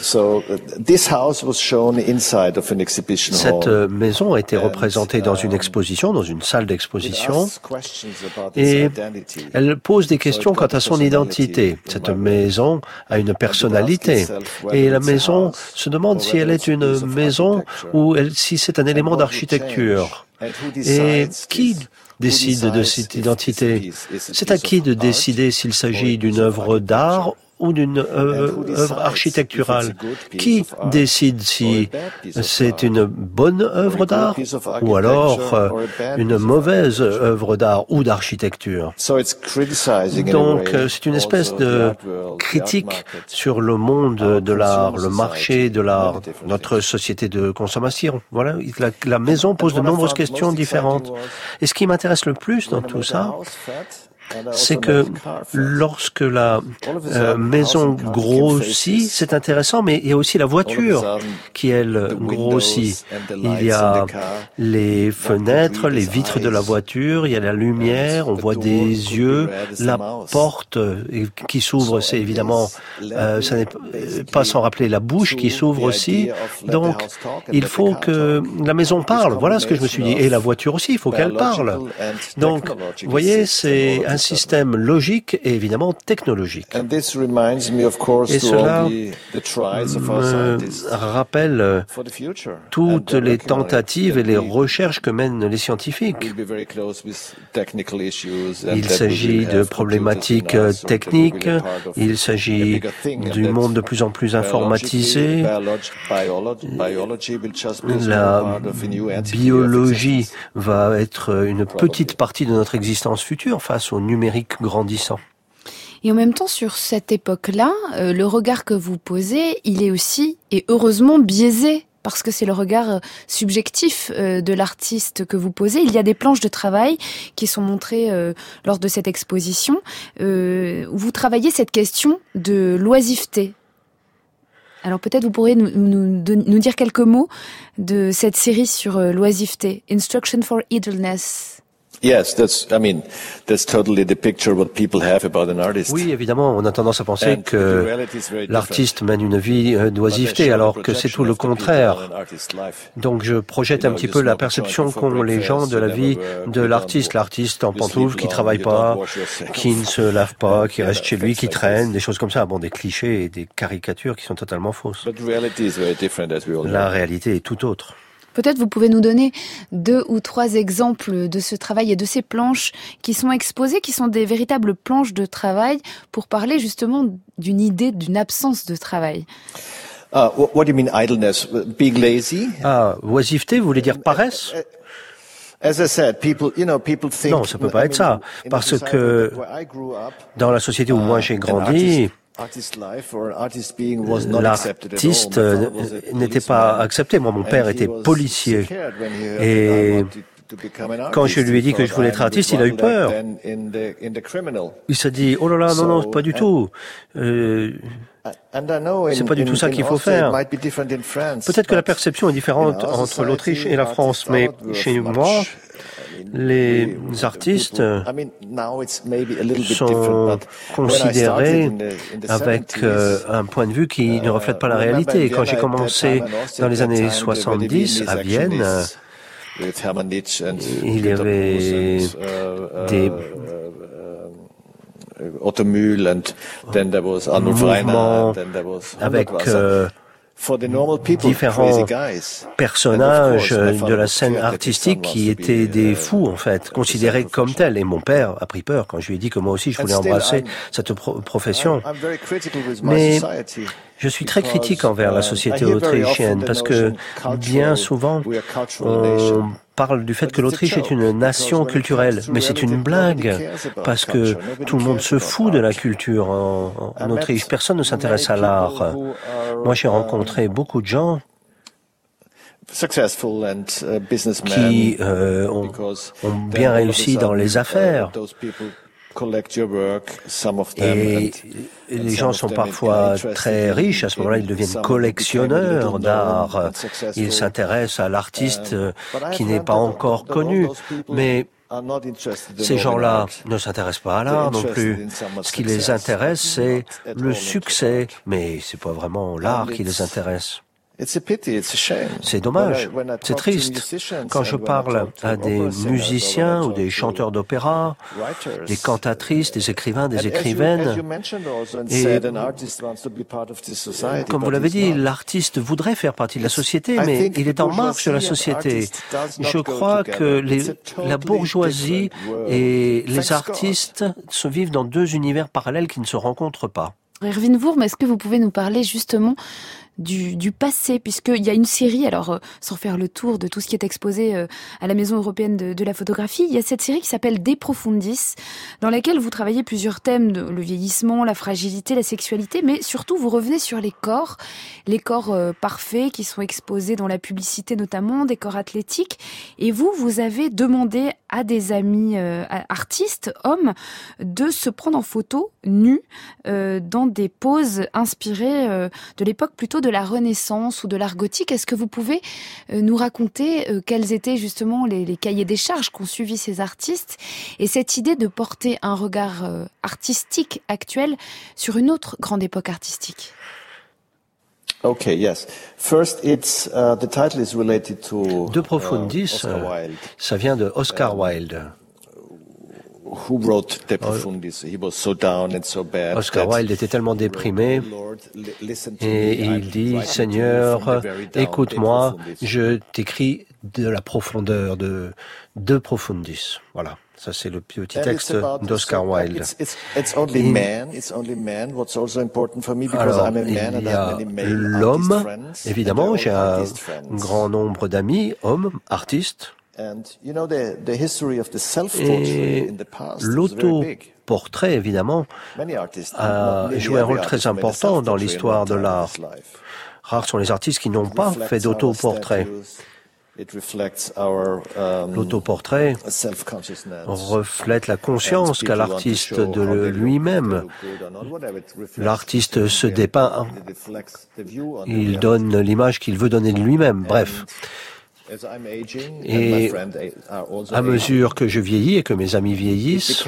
Cette maison a été représentée dans une exposition, dans une salle d'exposition, et elle pose des questions quant à son identité. Cette maison a une personnalité, et la maison se demande si elle est une maison ou elle, si c'est un élément d'architecture. Et qui décide de cette identité? C'est à qui de décider s'il s'agit d'une œuvre d'art ou d'une euh, œuvre architecturale. Qui décide si c'est une bonne œuvre d'art ou alors euh, une mauvaise œuvre d'art ou d'architecture? Donc euh, c'est une espèce de critique sur le monde de l'art, le marché de l'art, notre société de consommation. Voilà, la, la maison pose de nombreuses questions différentes. Et ce qui m'intéresse le plus dans tout ça, c'est que lorsque la euh, maison grossit, c'est intéressant, mais il y a aussi la voiture qui, elle, grossit. Il y a les fenêtres, les vitres de la voiture, il y a la lumière, on voit des yeux, la porte qui s'ouvre, c'est évidemment, euh, ça n'est pas sans rappeler la bouche qui s'ouvre aussi. Donc, il faut que la maison parle. Voilà ce que je me suis dit. Et la voiture aussi, il faut qu'elle parle. Donc, vous voyez, c'est un système logique et évidemment technologique. Et cela me rappelle toutes les tentatives et les recherches que mènent les scientifiques. Il s'agit de problématiques techniques, il s'agit du monde de plus en plus informatisé. La biologie va être une petite partie de notre existence future face au numérique grandissant. Et en même temps, sur cette époque-là, euh, le regard que vous posez, il est aussi, et heureusement, biaisé, parce que c'est le regard subjectif euh, de l'artiste que vous posez. Il y a des planches de travail qui sont montrées euh, lors de cette exposition, euh, où vous travaillez cette question de l'oisiveté. Alors peut-être vous pourriez nous, nous, nous dire quelques mots de cette série sur euh, l'oisiveté, Instruction for Idleness. Yes, that's, I mean, that's totally the picture what people have about an artist. Oui, évidemment, on a tendance à penser And que l'artiste mène une vie d'oisiveté, alors que c'est tout le contraire. Donc je projette un petit peu la perception qu'ont les gens de la vie de l'artiste. L'artiste en pantoufles, qui travaille pas, qui ne se lave pas, qui reste chez lui, qui traîne, des choses comme ça. Bon, des clichés et des caricatures qui sont totalement fausses. La réalité est tout autre. Peut-être vous pouvez nous donner deux ou trois exemples de ce travail et de ces planches qui sont exposées, qui sont des véritables planches de travail pour parler justement d'une idée d'une absence de travail. Uh, what do you mean idleness? Being lazy? Ah, oisiveté, vous voulez dire paresse? As I said, people, you know, people think, non, ça peut pas être ça, parce que dans la société où moi j'ai grandi, l'artiste n'était pas accepté. Moi, mon père était policier. Et quand je lui ai dit que je voulais être artiste, il a eu peur. Il s'est dit, oh là là, non, non, pas du tout. Euh, c'est pas du tout ça qu'il faut faire. Peut-être que la perception est différente entre l'Autriche et la France, mais chez moi, les artistes sont considérés avec un point de vue qui ne reflète pas la réalité. Quand j'ai commencé dans les années soixante-dix à Vienne, il y avait des mouvements avec euh, différents personnages de la scène artistique qui étaient des fous, en fait, considérés comme tels. Et mon père a pris peur quand je lui ai dit que moi aussi je voulais embrasser cette pro- profession. Mais je suis très critique envers la société autrichienne parce que bien souvent on parle du fait que l'Autriche est une nation culturelle, mais c'est une blague parce que tout le monde se fout de la culture en, en Autriche. Personne ne s'intéresse à l'art. Moi, j'ai rencontré beaucoup de gens qui euh, ont, ont bien réussi dans les affaires. Et les gens sont parfois très riches, à ce moment-là ils deviennent collectionneurs d'art, ils s'intéressent à l'artiste qui n'est pas encore connu, mais ces gens-là ne s'intéressent pas à l'art non plus. Ce qui les intéresse, c'est le succès, mais c'est pas vraiment l'art qui les intéresse. C'est dommage, c'est triste. Quand je parle à des musiciens ou des chanteurs d'opéra, des cantatrices, des écrivains, des écrivaines, et comme vous l'avez dit, l'artiste voudrait faire partie de la société, mais il est en marge de la société. Je crois que les, la bourgeoisie et les artistes se vivent dans deux univers parallèles qui ne se rencontrent pas. Erwin Wurm, est-ce que vous pouvez nous parler justement du, du passé, puisqu'il y a une série, alors euh, sans faire le tour de tout ce qui est exposé euh, à la Maison européenne de, de la photographie, il y a cette série qui s'appelle De Profundis, dans laquelle vous travaillez plusieurs thèmes, de, le vieillissement, la fragilité, la sexualité, mais surtout vous revenez sur les corps, les corps euh, parfaits qui sont exposés dans la publicité notamment, des corps athlétiques, et vous, vous avez demandé à des amis euh, artistes, hommes, de se prendre en photo, nus, euh, dans des poses inspirées euh, de l'époque plutôt de la Renaissance ou de l'art gothique. Est-ce que vous pouvez euh, nous raconter euh, quels étaient justement les, les cahiers des charges qu'ont suivi ces artistes et cette idée de porter un regard euh, artistique actuel sur une autre grande époque artistique? Okay, yes. First, it's uh, the title is related to De Profundis, uh, Oscar Wilde. Ça vient de Oscar Wilde. who wrote De Profundis. He was so down and so bad. Oscar Wilde était tellement déprimé et il dit « Seigneur, écoute-moi, je t'écris de la profondeur de De Profundis ». Voilà. Ça, c'est le petit texte d'Oscar Wilde. Alors, il y a l'homme, évidemment, j'ai un grand nombre d'amis, hommes, artistes, et l'autoportrait, évidemment, a joué un rôle très important dans l'histoire de l'art. Rares sont les artistes qui n'ont pas fait d'autoportrait. L'autoportrait reflète la conscience qu'a l'artiste de lui-même. L'artiste se dépeint, il donne l'image qu'il veut donner de lui-même. Bref. Et à mesure que je vieillis et que mes amis vieillissent,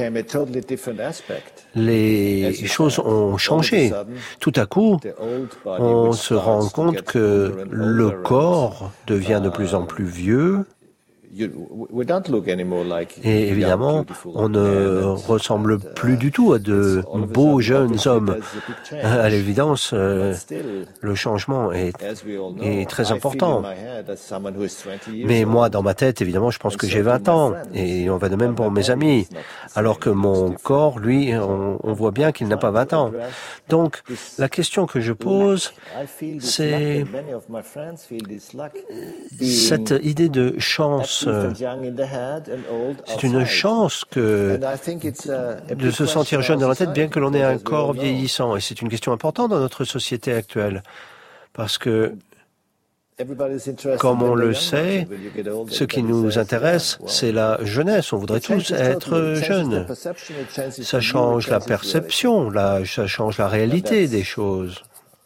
les choses ont changé. Tout à coup, on se rend compte que le corps devient de plus en plus vieux. Et évidemment, on ne ressemble plus du tout à de beaux jeunes hommes. À l'évidence, euh, le changement est, est très important. Mais moi, dans ma tête, évidemment, je pense que j'ai vingt ans. Et on va de même pour mes amis. Alors que mon corps, lui, on, on voit bien qu'il n'a pas vingt ans. Donc, la question que je pose, c'est cette idée de chance. C'est une chance que de se sentir jeune dans la tête, bien que l'on ait un corps vieillissant. Et c'est une question importante dans notre société actuelle. Parce que, comme on le sait, ce qui nous intéresse, c'est la jeunesse. On voudrait tous être jeunes. Ça change la perception, la, ça change la réalité des choses.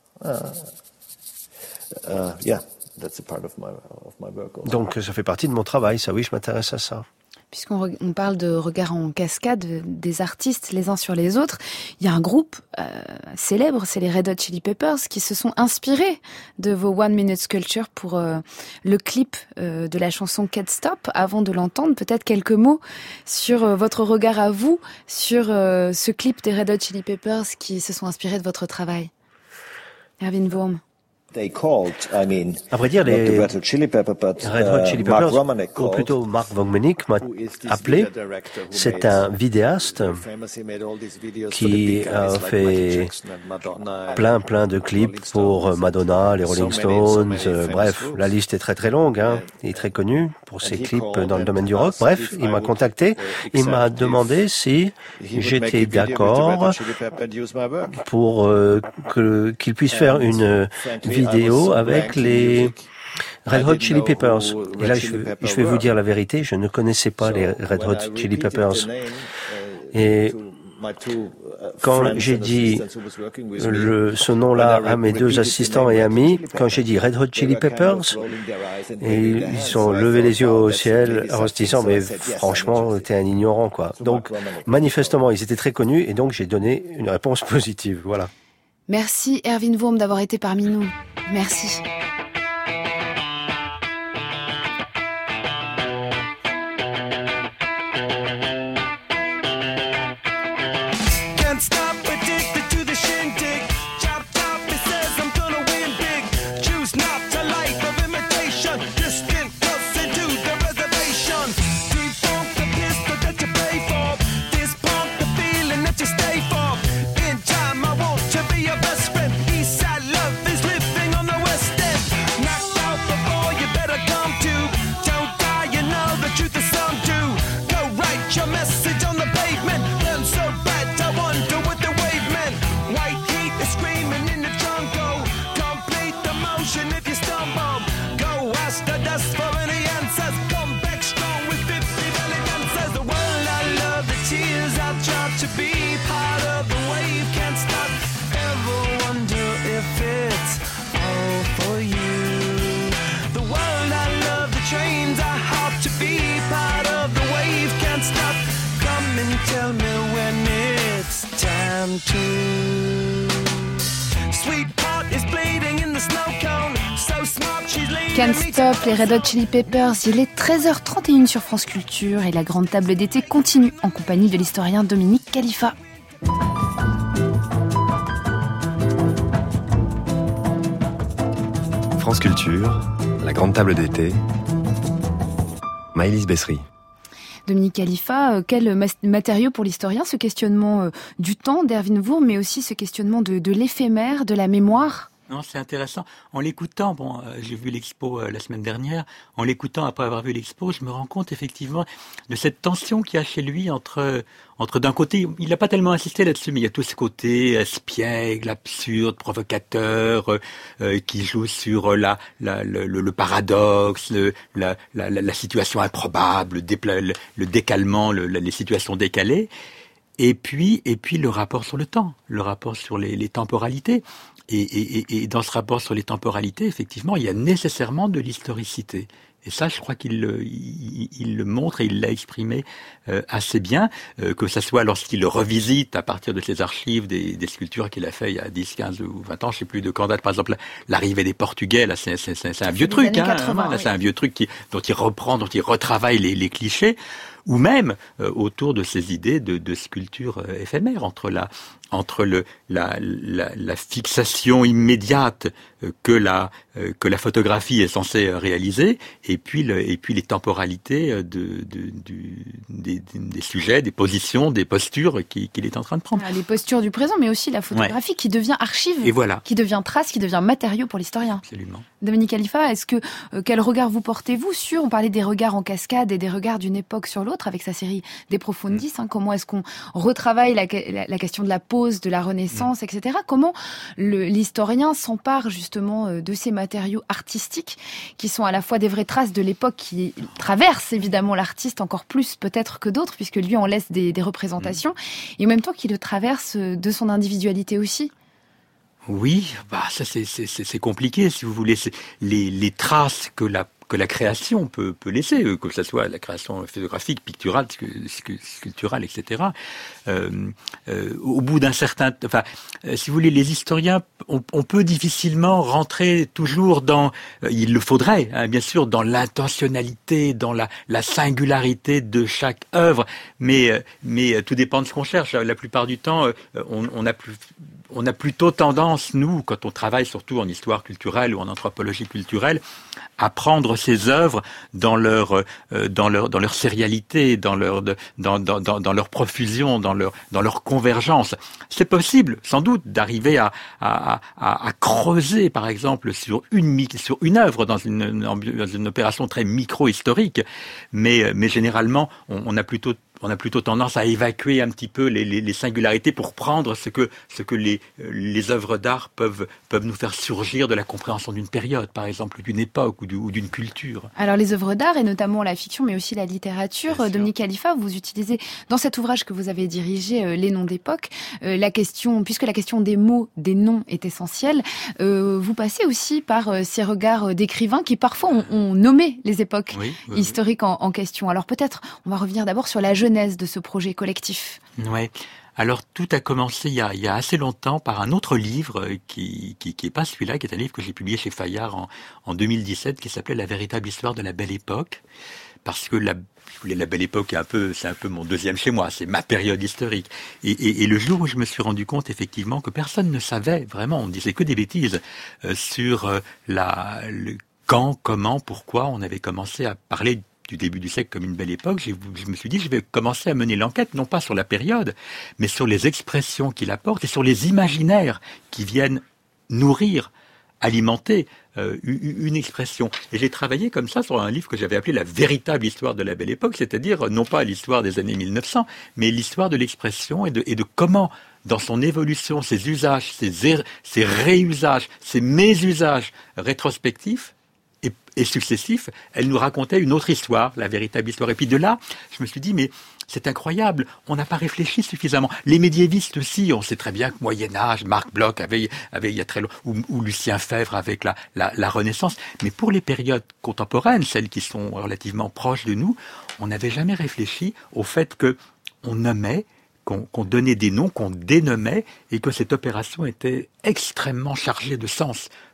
Donc, ça fait partie de mon travail, ça oui, je m'intéresse à ça. Puisqu'on on parle de regard en cascade des artistes les uns sur les autres, il y a un groupe euh, célèbre, c'est les Red Hot Chili Peppers, qui se sont inspirés de vos One Minute Sculpture pour euh, le clip euh, de la chanson Can't Stop. Avant de l'entendre, peut-être quelques mots sur euh, votre regard à vous, sur euh, ce clip des Red Hot Chili Peppers qui se sont inspirés de votre travail. Erwin Wurm. À vrai dire, les Red Hot Chili Peppers, ou plutôt Mark Vogmenik m'a appelé. C'est un vidéaste qui a fait plein plein de clips pour Madonna, les Rolling Stones, euh, bref, la liste est très très longue, hein. Il est très connu pour ses clips dans le domaine du rock. Bref, il m'a contacté, il m'a demandé si j'étais d'accord pour euh, que, qu'il puisse faire une vidéo avec les Red Hot Chili Peppers. Et là, je, je vais vous dire la vérité, je ne connaissais pas les Red Hot Chili Peppers. Et quand j'ai dit le, ce nom-là à mes deux assistants et amis, quand j'ai dit Red Hot Chili Peppers, et ils ont levé les yeux au ciel en se disant, mais franchement, t'es un ignorant, quoi. Donc, manifestement, ils étaient très connus, et donc j'ai donné une réponse positive. Voilà. Merci Erwin Wurm d'avoir été parmi nous. Merci. Sweetheart is bleeding in the snow cone. So Can't Stop, les Red Hot Chili Peppers. Il est treize heures trente et une sur France Culture et la grande table d'été continue en compagnie de l'historien Dominique Khalifa. France Culture, la grande table d'été. Maëlys Bessery. Dominique Khalifa, quel matériau pour l'historien, ce questionnement du temps d'Erwin Wurm, mais aussi ce questionnement de, de l'éphémère, de la mémoire? Non, c'est intéressant. En l'écoutant, bon, euh, j'ai vu l'expo euh, la semaine dernière. En l'écoutant après avoir vu l'expo, je me rends compte effectivement de cette tension qu'il y a chez lui entre, entre d'un côté, il n'a pas tellement insisté là-dessus, mais il y a tout ce côté espiègle, absurde, provocateur, euh, euh, qui joue sur la, la, le, le paradoxe, le, la, la, la situation improbable, le, le décalement, le, les situations décalées. Et puis, et puis le rapport sur le temps, le rapport sur les, les temporalités. Et, et, et dans ce rapport sur les temporalités, effectivement, il y a nécessairement de l'historicité. Et ça, je crois qu'il le, il, il le montre et il l'a exprimé euh, assez bien, euh, que ça soit lorsqu'il le revisite à partir de ses archives des, des sculptures qu'il a fait il y a dix, quinze ou vingt ans, je sais plus de quand date, par exemple, l'arrivée des Portugais, là, c'est, c'est, c'est, c'est un vieux truc, hein, quatre-vingts, là, oui. C'est un vieux truc qui, dont il reprend, dont il retravaille les, les clichés, ou même euh, autour de ces idées de, de sculpture euh, éphémère, entre la, entre le, la, la, la fixation immédiate euh, que la, euh, que la photographie est censée réaliser, et puis le, et puis les temporalités de, de, du, des, des sujets, des positions, des postures qu'il, qu'il est en train de prendre. Les postures du présent, mais aussi la photographie, ouais, qui devient archive, et voilà, qui devient trace, qui devient matériau pour l'historien. Absolument. Dominique Khalifa, est-ce que euh, quel regard vous portez-vous sur, on parlait des regards en cascade et des regards d'une époque sur l'autre avec sa série De Profundis, hein, comment est-ce qu'on retravaille la, la, la question de la pose, de la Renaissance, et cetera. Comment le, l'historien s'empare justement euh, de ces matériaux artistiques qui sont à la fois des vraies traces de l'époque qui traversent évidemment l'artiste encore plus peut-être que d'autres puisque lui en laisse des, des représentations et en même temps qu'il le traverse de son individualité aussi. Oui, bah ça c'est c'est c'est compliqué si vous voulez. C'est les les traces que la que la création peut peut laisser, que ce soit la création photographique, picturale, sculpturale, et cetera. Euh, euh, au bout d'un certain, enfin, euh, si vous voulez, les historiens, on, on peut difficilement rentrer toujours dans, euh, il le faudrait, hein, bien sûr, dans l'intentionnalité, dans la la singularité de chaque œuvre, mais euh, mais tout dépend de ce qu'on cherche. La plupart du temps, euh, on, on a plus On a plutôt tendance, nous, quand on travaille surtout en histoire culturelle ou en anthropologie culturelle, à prendre ces œuvres dans leur euh, dans leur dans leur sérialité, dans leur de, dans, dans dans dans leur profusion, dans leur dans leur convergence. C'est possible, sans doute, d'arriver à à à, à creuser, par exemple, sur une sur une œuvre dans une dans une opération très micro-historique, mais mais généralement, on, on a plutôt on a plutôt tendance à évacuer un petit peu les, les, les singularités pour prendre ce que, ce que les, les œuvres d'art peuvent, peuvent nous faire surgir de la compréhension d'une période, par exemple, d'une époque ou, du, ou d'une culture. Alors les œuvres d'art, et notamment la fiction, mais aussi la littérature, Dominique Khalifa, vous utilisez dans cet ouvrage que vous avez dirigé, euh, Les noms d'époque, euh, la question, puisque la question des mots, des noms est essentielle, euh, vous passez aussi par euh, ces regards d'écrivains qui parfois ont, ont nommé les époques oui, oui, historiques oui. En, en question. Alors peut-être, on va revenir d'abord sur la jeunesse de ce projet collectif. Ouais. Alors tout a commencé il y a, il y a assez longtemps par un autre livre qui qui qui est pas celui-là, qui est un livre que j'ai publié chez Fayard en en deux mille dix-sept, qui s'appelait La véritable histoire de la Belle Époque, parce que la je voulais la Belle Époque est un peu c'est un peu mon deuxième chez moi, c'est ma période historique. Et, et, et le jour où je me suis rendu compte effectivement que personne ne savait vraiment, on disait que des bêtises euh, sur euh, la le quand, comment, pourquoi on avait commencé à parler du début du siècle comme une belle époque, je me suis dit, je vais commencer à mener l'enquête, non pas sur la période, mais sur les expressions qu'il apporte et sur les imaginaires qui viennent nourrir, alimenter euh, une expression. Et j'ai travaillé comme ça sur un livre que j'avais appelé La véritable histoire de la belle époque, c'est-à-dire non pas l'histoire des années mille neuf cents, mais l'histoire de l'expression et de, et de comment, dans son évolution, ses usages, ses, er, ses réusages, ses mésusages rétrospectifs, Et, et successifs, elle nous racontait une autre histoire, la véritable histoire. Et puis de là, je me suis dit, mais c'est incroyable, on n'a pas réfléchi suffisamment. Les médiévistes aussi, on sait très bien que Moyen-Âge, Marc Bloch avait, avait il y a très longtemps, ou, ou Lucien Febvre avec la, la, la Renaissance. Mais pour les périodes contemporaines, celles qui sont relativement proches de nous, on n'avait jamais réfléchi au fait que on nommait, qu'on, qu'on donnait des noms, qu'on dénommait, et que cette opération était extrêmement chargée de sens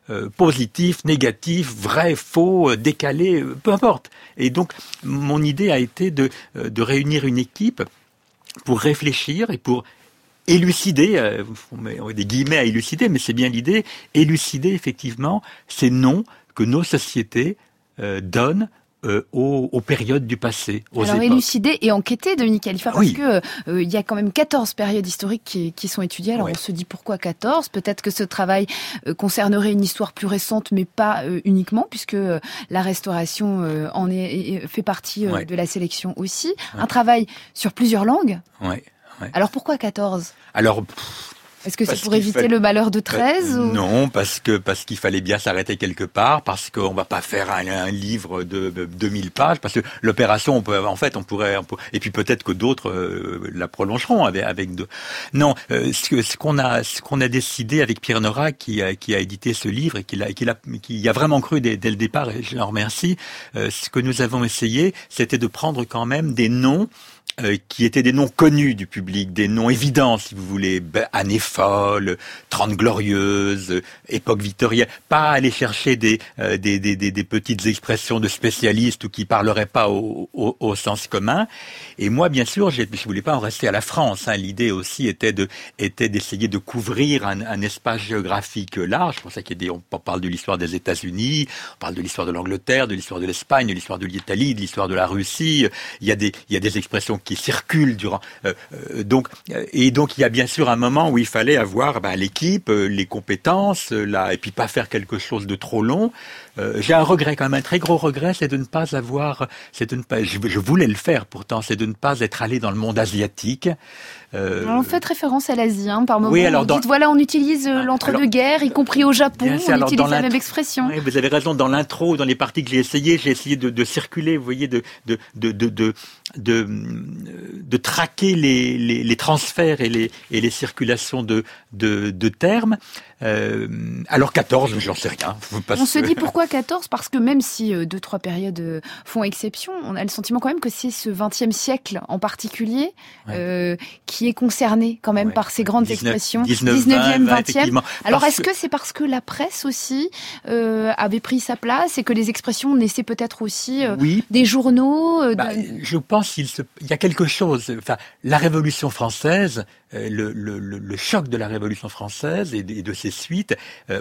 euh, positif, négatif, vrai, faux, euh, décalé, euh, peu importe. Et donc, mon idée a été de, euh, de réunir une équipe pour réfléchir et pour élucider, euh, on met des guillemets à élucider, mais c'est bien l'idée, élucider effectivement ces noms que nos sociétés euh, donnent Euh, aux, aux périodes du passé, aux Alors époques. élucider et enquêter, Dominique Khalifa, parce oui. que euh, il y a quand même quatorze périodes historiques qui, qui sont étudiées. Alors ouais. on se dit pourquoi quatorze? Peut-être que ce travail euh, concernerait une histoire plus récente, mais pas euh, uniquement, puisque euh, la restauration euh, en est, est fait partie euh, ouais. de la sélection aussi. Ouais. Un travail sur plusieurs langues. Ouais. Ouais. Alors pourquoi quatorze? Alors. Pff, Est-ce que c'est pour éviter fallait... le malheur de treize euh, ou... Non, parce que parce qu'il fallait bien s'arrêter quelque part, parce qu'on va pas faire un, un livre de, de deux mille pages, parce que l'opération, on peut, en fait, on pourrait, on peut, et puis peut-être que d'autres euh, la prolongeront avec avec de. Non, euh, ce, ce qu'on a ce qu'on a décidé avec Pierre Nora, qui a qui a édité ce livre et qui l'a qui l'a qui y a vraiment cru dès, dès le départ, et je l'en remercie. Euh, ce que nous avons essayé, c'était de prendre quand même des noms. Euh, qui étaient des noms connus du public, des noms évidents, si vous voulez, ben, Année folle, Trente glorieuses, euh, époque victorienne, pas aller chercher des, euh, des, des, des, des petites expressions de spécialistes ou qui parleraient pas au, au, au sens commun. Et moi, bien sûr, je ne voulais pas en rester à la France. Hein. L'idée aussi était de, était d'essayer de couvrir un, un espace géographique large. C'est pour ça qu'il y a des, on parle de l'histoire des États-Unis, on parle de l'histoire de l'Angleterre, de l'histoire de l'Espagne, de l'histoire de l'Italie, de l'histoire de la Russie. Il y a des, il y a des expressions qui circulent durant. Euh, euh, donc, euh, et donc, il y a bien sûr un moment où il fallait avoir ben, l'équipe, euh, les compétences, euh, là, et puis pas faire quelque chose de trop long. Euh, j'ai un regret quand même, un très gros regret, c'est de ne pas avoir, c'est de ne pas, je, je voulais le faire pourtant, c'est de ne pas être allé dans le monde asiatique. Euh, alors, on fait référence à l'Asie, hein, par moment. Oui, alors vous dans... dites, voilà, on utilise euh, l'entre-deux-guerres, y compris au Japon, bien, on alors, utilise la l'int... même expression. Oui, vous avez raison, dans l'intro, dans les parties que j'ai essayé, j'ai essayé de, de circuler, vous voyez, de, de, de, de, de, de, de traquer les, les, les transferts et les, et les circulations de, de, de termes. Euh, alors quatorze, j'en sais rien. Parce on se dit pourquoi quatorze? Parce que même si euh, deux, trois périodes euh, font exception, on a le sentiment quand même que c'est ce vingtième siècle en particulier ouais. euh, qui est concerné quand même ouais. par ces grandes dix-neuf, expressions. dix-neuvième, vingtième. Alors parce est-ce que... que c'est parce que la presse aussi euh, avait pris sa place et que les expressions naissaient peut-être aussi euh, oui. des journaux euh, bah, de... Je pense qu'il se... il y a quelque chose. Enfin, la Révolution française, euh, le, le, le, le choc de la Révolution française et de, et de ses suites euh,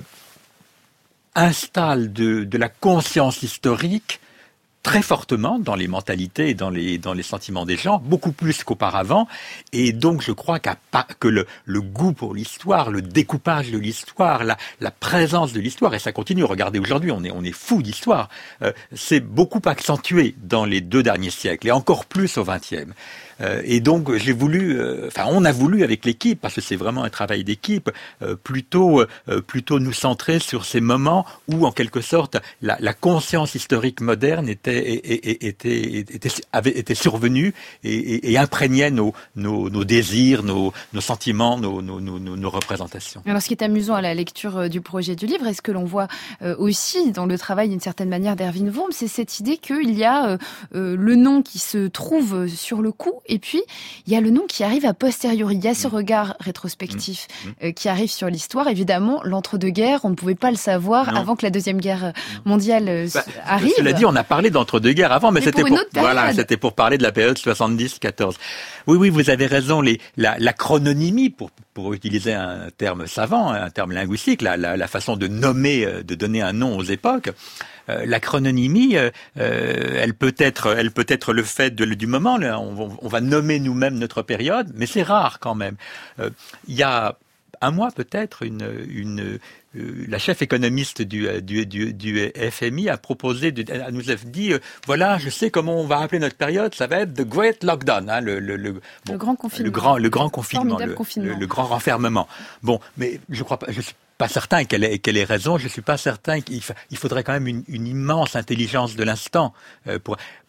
installe de, de la conscience historique très fortement dans les mentalités et dans les dans les sentiments des gens, beaucoup plus qu'auparavant. Et donc, je crois qu'à pas que le le goût pour l'histoire, le découpage de l'histoire, la la présence de l'histoire, et ça continue. Regardez aujourd'hui, on est on est fou d'histoire. Euh, c'est beaucoup accentué dans les deux derniers siècles et encore plus au vingtième. Euh, et donc, j'ai voulu, euh, enfin, on a voulu avec l'équipe, parce que c'est vraiment un travail d'équipe, euh, plutôt, euh, plutôt nous centrer sur ces moments où, en quelque sorte, la, la conscience historique moderne était, était, était, était, avait, était survenue et, et, et imprégnait nos, nos, nos désirs, nos, nos sentiments, nos, nos, nos, nos représentations. Alors, ce qui est amusant à la lecture du projet du livre, et ce que l'on voit euh, aussi dans le travail d'une certaine manière d'Erwin Wurm, c'est cette idée qu'il y a euh, euh, le nom qui se trouve sur le coup. Et puis, il y a le nom qui arrive a posteriori. Il y a ce regard rétrospectif euh, qui arrive sur l'histoire. Évidemment, l'entre-deux-guerres, on ne pouvait pas le savoir non. avant que la Deuxième Guerre mondiale euh, bah, arrive. Cela dit, on a parlé d'entre-deux-guerres avant, mais, mais c'était pour, pour voilà, c'était pour parler de la période soixante-dix quatorze. Oui, oui, vous avez raison. Les, la, la chrononymie, pour, pour utiliser un terme savant, un terme linguistique, la, la, la façon de nommer, de donner un nom aux époques. Euh, la chrononymie, euh, elle peut être, elle peut être le fait de, du moment. Là, on, on va nommer nous-mêmes notre période, mais c'est rare quand même. Euh, il y a un mois peut-être, une, une, euh, la chef économiste du, du, du, du F M I a proposé, de, elle nous a dit, euh, voilà, je sais comment on va appeler notre période, ça va être the Great Lockdown, hein, le, le, le, bon, le grand confinement, le grand, le grand confinement, le, confinement. Le, le grand renfermement. Bon, mais je crois pas, je suis pas certain qu'elle ait, qu'elle ait raison. Je suis pas certain qu'il fa, il faudrait quand même une, une immense intelligence de l'instant euh, pour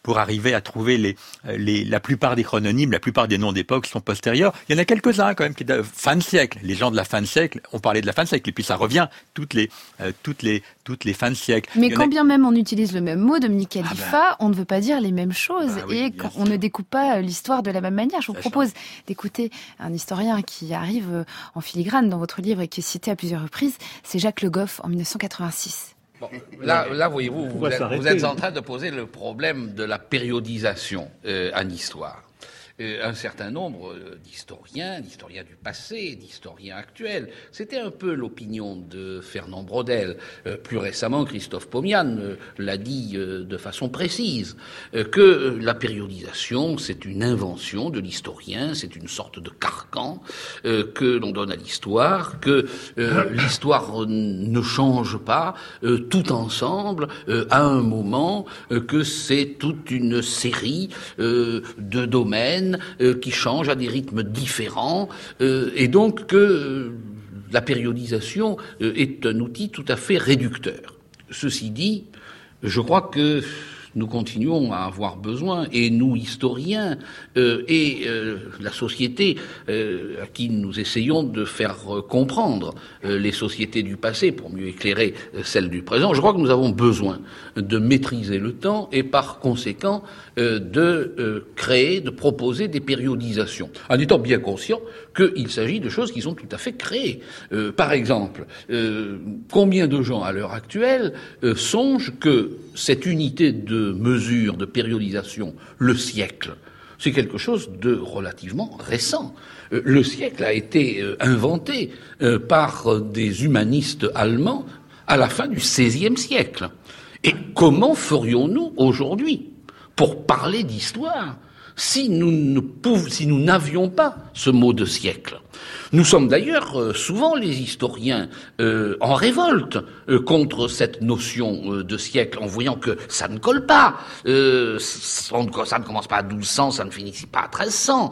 pour arriver à trouver les, les, la plupart des chrononymes, la plupart des noms d'époque sont postérieurs. Il y en a quelques-uns quand même qui de fin de siècle. Les gens de la fin de siècle, on parlait de la fin de siècle, et puis ça revient toutes les, euh, toutes les, toutes les fins de siècle. Mais quand a... bien même on utilise le même mot, Dominique Khalifa, ah ben... on ne veut pas dire les mêmes choses ah oui, et on ne découpe pas l'histoire de la même manière. Je vous ça propose change. d'écouter un historien qui arrive en filigrane dans votre livre et qui est cité à plusieurs reprises, c'est Jacques Le Goff en dix-neuf cent quatre-vingt-six. Bon, là, là, voyez-vous, vous êtes, vous êtes en train de poser le problème de la périodisation euh, en histoire. Euh, un certain nombre d'historiens, d'historiens du passé, d'historiens actuels. C'était un peu l'opinion de Fernand Braudel. Euh, plus récemment, Christophe Pomian euh, l'a dit euh, de façon précise, euh, que euh, la périodisation, c'est une invention de l'historien, c'est une sorte de carcan euh, que l'on donne à l'histoire, que euh, l'histoire ne change pas euh, tout ensemble euh, à un moment, euh, que c'est toute une série euh, de domaines Euh, qui changent à des rythmes différents, euh, et donc que euh, la périodisation euh, est un outil tout à fait réducteur. Ceci dit, je crois que nous continuons à avoir besoin, et nous, historiens, euh, et euh, la société euh, à qui nous essayons de faire euh, comprendre euh, les sociétés du passé pour mieux éclairer euh, celles du présent, je crois que nous avons besoin de maîtriser le temps et par conséquent euh, de euh, créer, de proposer des périodisations, en étant bien conscient qu'il s'agit de choses qui sont tout à fait créées. Euh, par exemple, euh, combien de gens à l'heure actuelle euh, songent que cette unité de mesure, de périodisation, le siècle, c'est quelque chose de relativement récent. Euh, le siècle a été euh, inventé euh, par euh, des humanistes allemands à la fin du seizième siècle. Et comment ferions-nous aujourd'hui pour parler d'histoire si nous ne pouv- si nous n'avions pas ce mot de siècle? Nous sommes d'ailleurs euh, souvent les historiens euh, en révolte euh, contre cette notion euh, de siècle, en voyant que ça ne colle pas. Euh, ça ne commence pas à douze cents, ça ne finit pas à treize cents.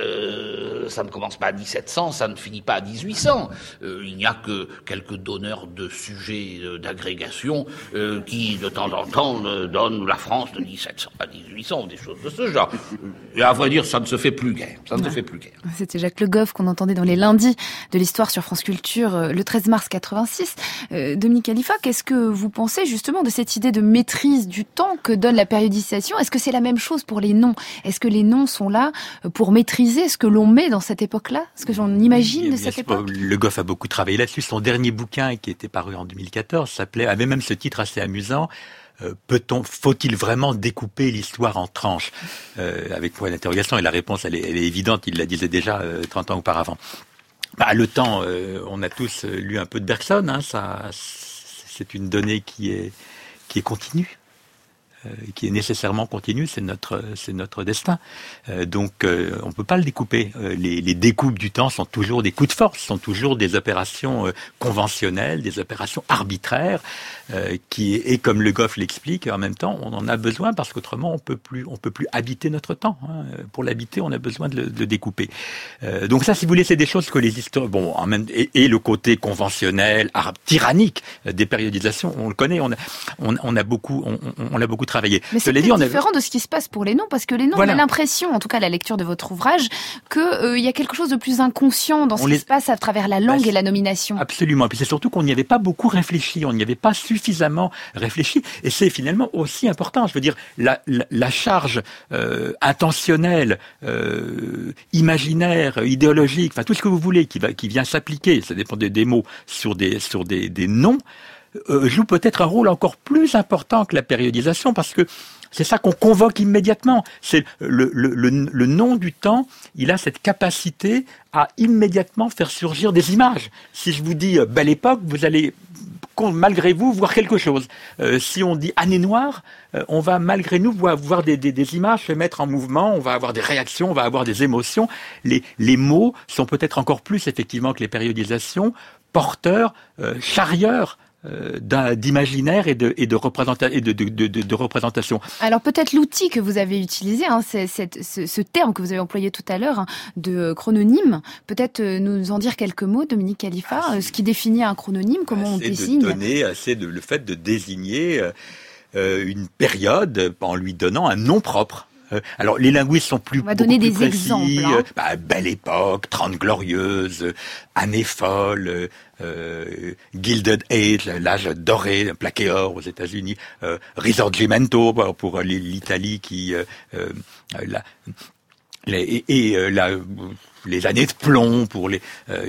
Euh, ça ne commence pas à dix-sept cents, ça ne finit pas à dix-huit cents. Euh, il n'y a que quelques donneurs de sujets euh, d'agrégation euh, qui, de temps en temps, euh, donnent la France de dix-sept cents à dix-huit cents, des choses de ce genre. Et à vrai dire, ça ne se fait plus guère. Ça ne ouais. se fait plus guère. C'était Jacques Le Goff qu'on entendait dans les lundis de l'histoire sur France Culture le treize mars quatre-vingt-six. Euh, Dominique Khalifa, qu'est-ce que vous pensez justement de cette idée de maîtrise du temps que donne la périodisation? Est-ce que c'est la même chose pour les noms? Est-ce que les noms sont là pour maîtriser ce que l'on met dans cette époque-là? Ce que j'en imagine de cette époque? Le Goff a beaucoup travaillé là-dessus. Son dernier bouquin, qui était paru en deux mille quatorze, s'appelait, avait même ce titre assez amusant, Euh, peut-on, faut-il vraiment découper l'histoire en tranches, euh, avec point d'interrogation, et la réponse elle est, elle est évidente, il la disait déjà euh, trente ans auparavant. Bah, le temps, euh, on a tous lu un peu de Bergson, hein, ça, c'est une donnée qui est, qui est continue. Euh, qui est nécessairement continue, c'est notre, c'est notre destin. Euh, donc, euh, on peut pas le découper. Euh, les, les découpes du temps sont toujours des coups de force, sont toujours des opérations euh, conventionnelles, des opérations arbitraires, euh, qui et comme Le Goff l'explique, en même temps, on en a besoin parce qu'autrement, on peut plus, on peut plus habiter notre temps. Hein. Pour l'habiter, on a besoin de le, de le découper. Euh, donc ça, si vous voulez, c'est des choses que les historiens, bon, en même et, et le côté conventionnel, ar- tyrannique euh, des périodisations, on le connaît, on a, on, on a beaucoup, on, on, on l'a beaucoup travaillé. Mais c'est dit, différent a... de ce qui se passe pour les noms, parce que les noms, voilà. On a l'impression, en tout cas à la lecture de votre ouvrage, qu'il euh, y a quelque chose de plus inconscient dans ce on qui les... se passe à travers la langue bah, et la nomination. Absolument. Et puis c'est surtout qu'on n'y avait pas beaucoup réfléchi, on n'y avait pas suffisamment réfléchi. Et c'est finalement aussi important. Je veux dire, la, la, la charge euh, intentionnelle, euh, imaginaire, idéologique, enfin tout ce que vous voulez, qui, va, qui vient s'appliquer, ça dépend des, des mots, sur des, sur des, des noms, Euh, joue peut-être un rôle encore plus important que la périodisation, parce que c'est ça qu'on convoque immédiatement. C'est le, le, le, le nom du temps, il a cette capacité à immédiatement faire surgir des images. Si je vous dis euh, Belle Époque, vous allez malgré vous voir quelque chose. Euh, si on dit Année Noire, euh, on va malgré nous voir, voir des, des, des images se mettre en mouvement, on va avoir des réactions, on va avoir des émotions. Les, les mots sont peut-être encore plus effectivement que les périodisations porteurs, euh, charrieurs Euh, d'imaginaire et de, et de, représenta- et de, de, de, de représentation. Alors peut-être l'outil que vous avez utilisé, hein, c'est, c'est, ce, ce terme que vous avez employé tout à l'heure, hein, de chrononyme, peut-être euh, nous en dire quelques mots, Dominique Khalifa, ah, euh, ce qui définit un chrononyme, comment on désigne. C'est de donner, c'est de, le fait de désigner... Euh, euh, une période en lui donnant un nom propre. Alors, les linguistes sont plus, On va donner plus des précis. exemples. Hein. Bah, Belle Époque, Trente Glorieuses, Année folle, euh, Gilded Age, l'âge doré, plaqué or aux États-Unis, euh, Risorgimento pour l'Italie qui euh, euh, la, les, et, et euh, la les années de plomb pour les euh,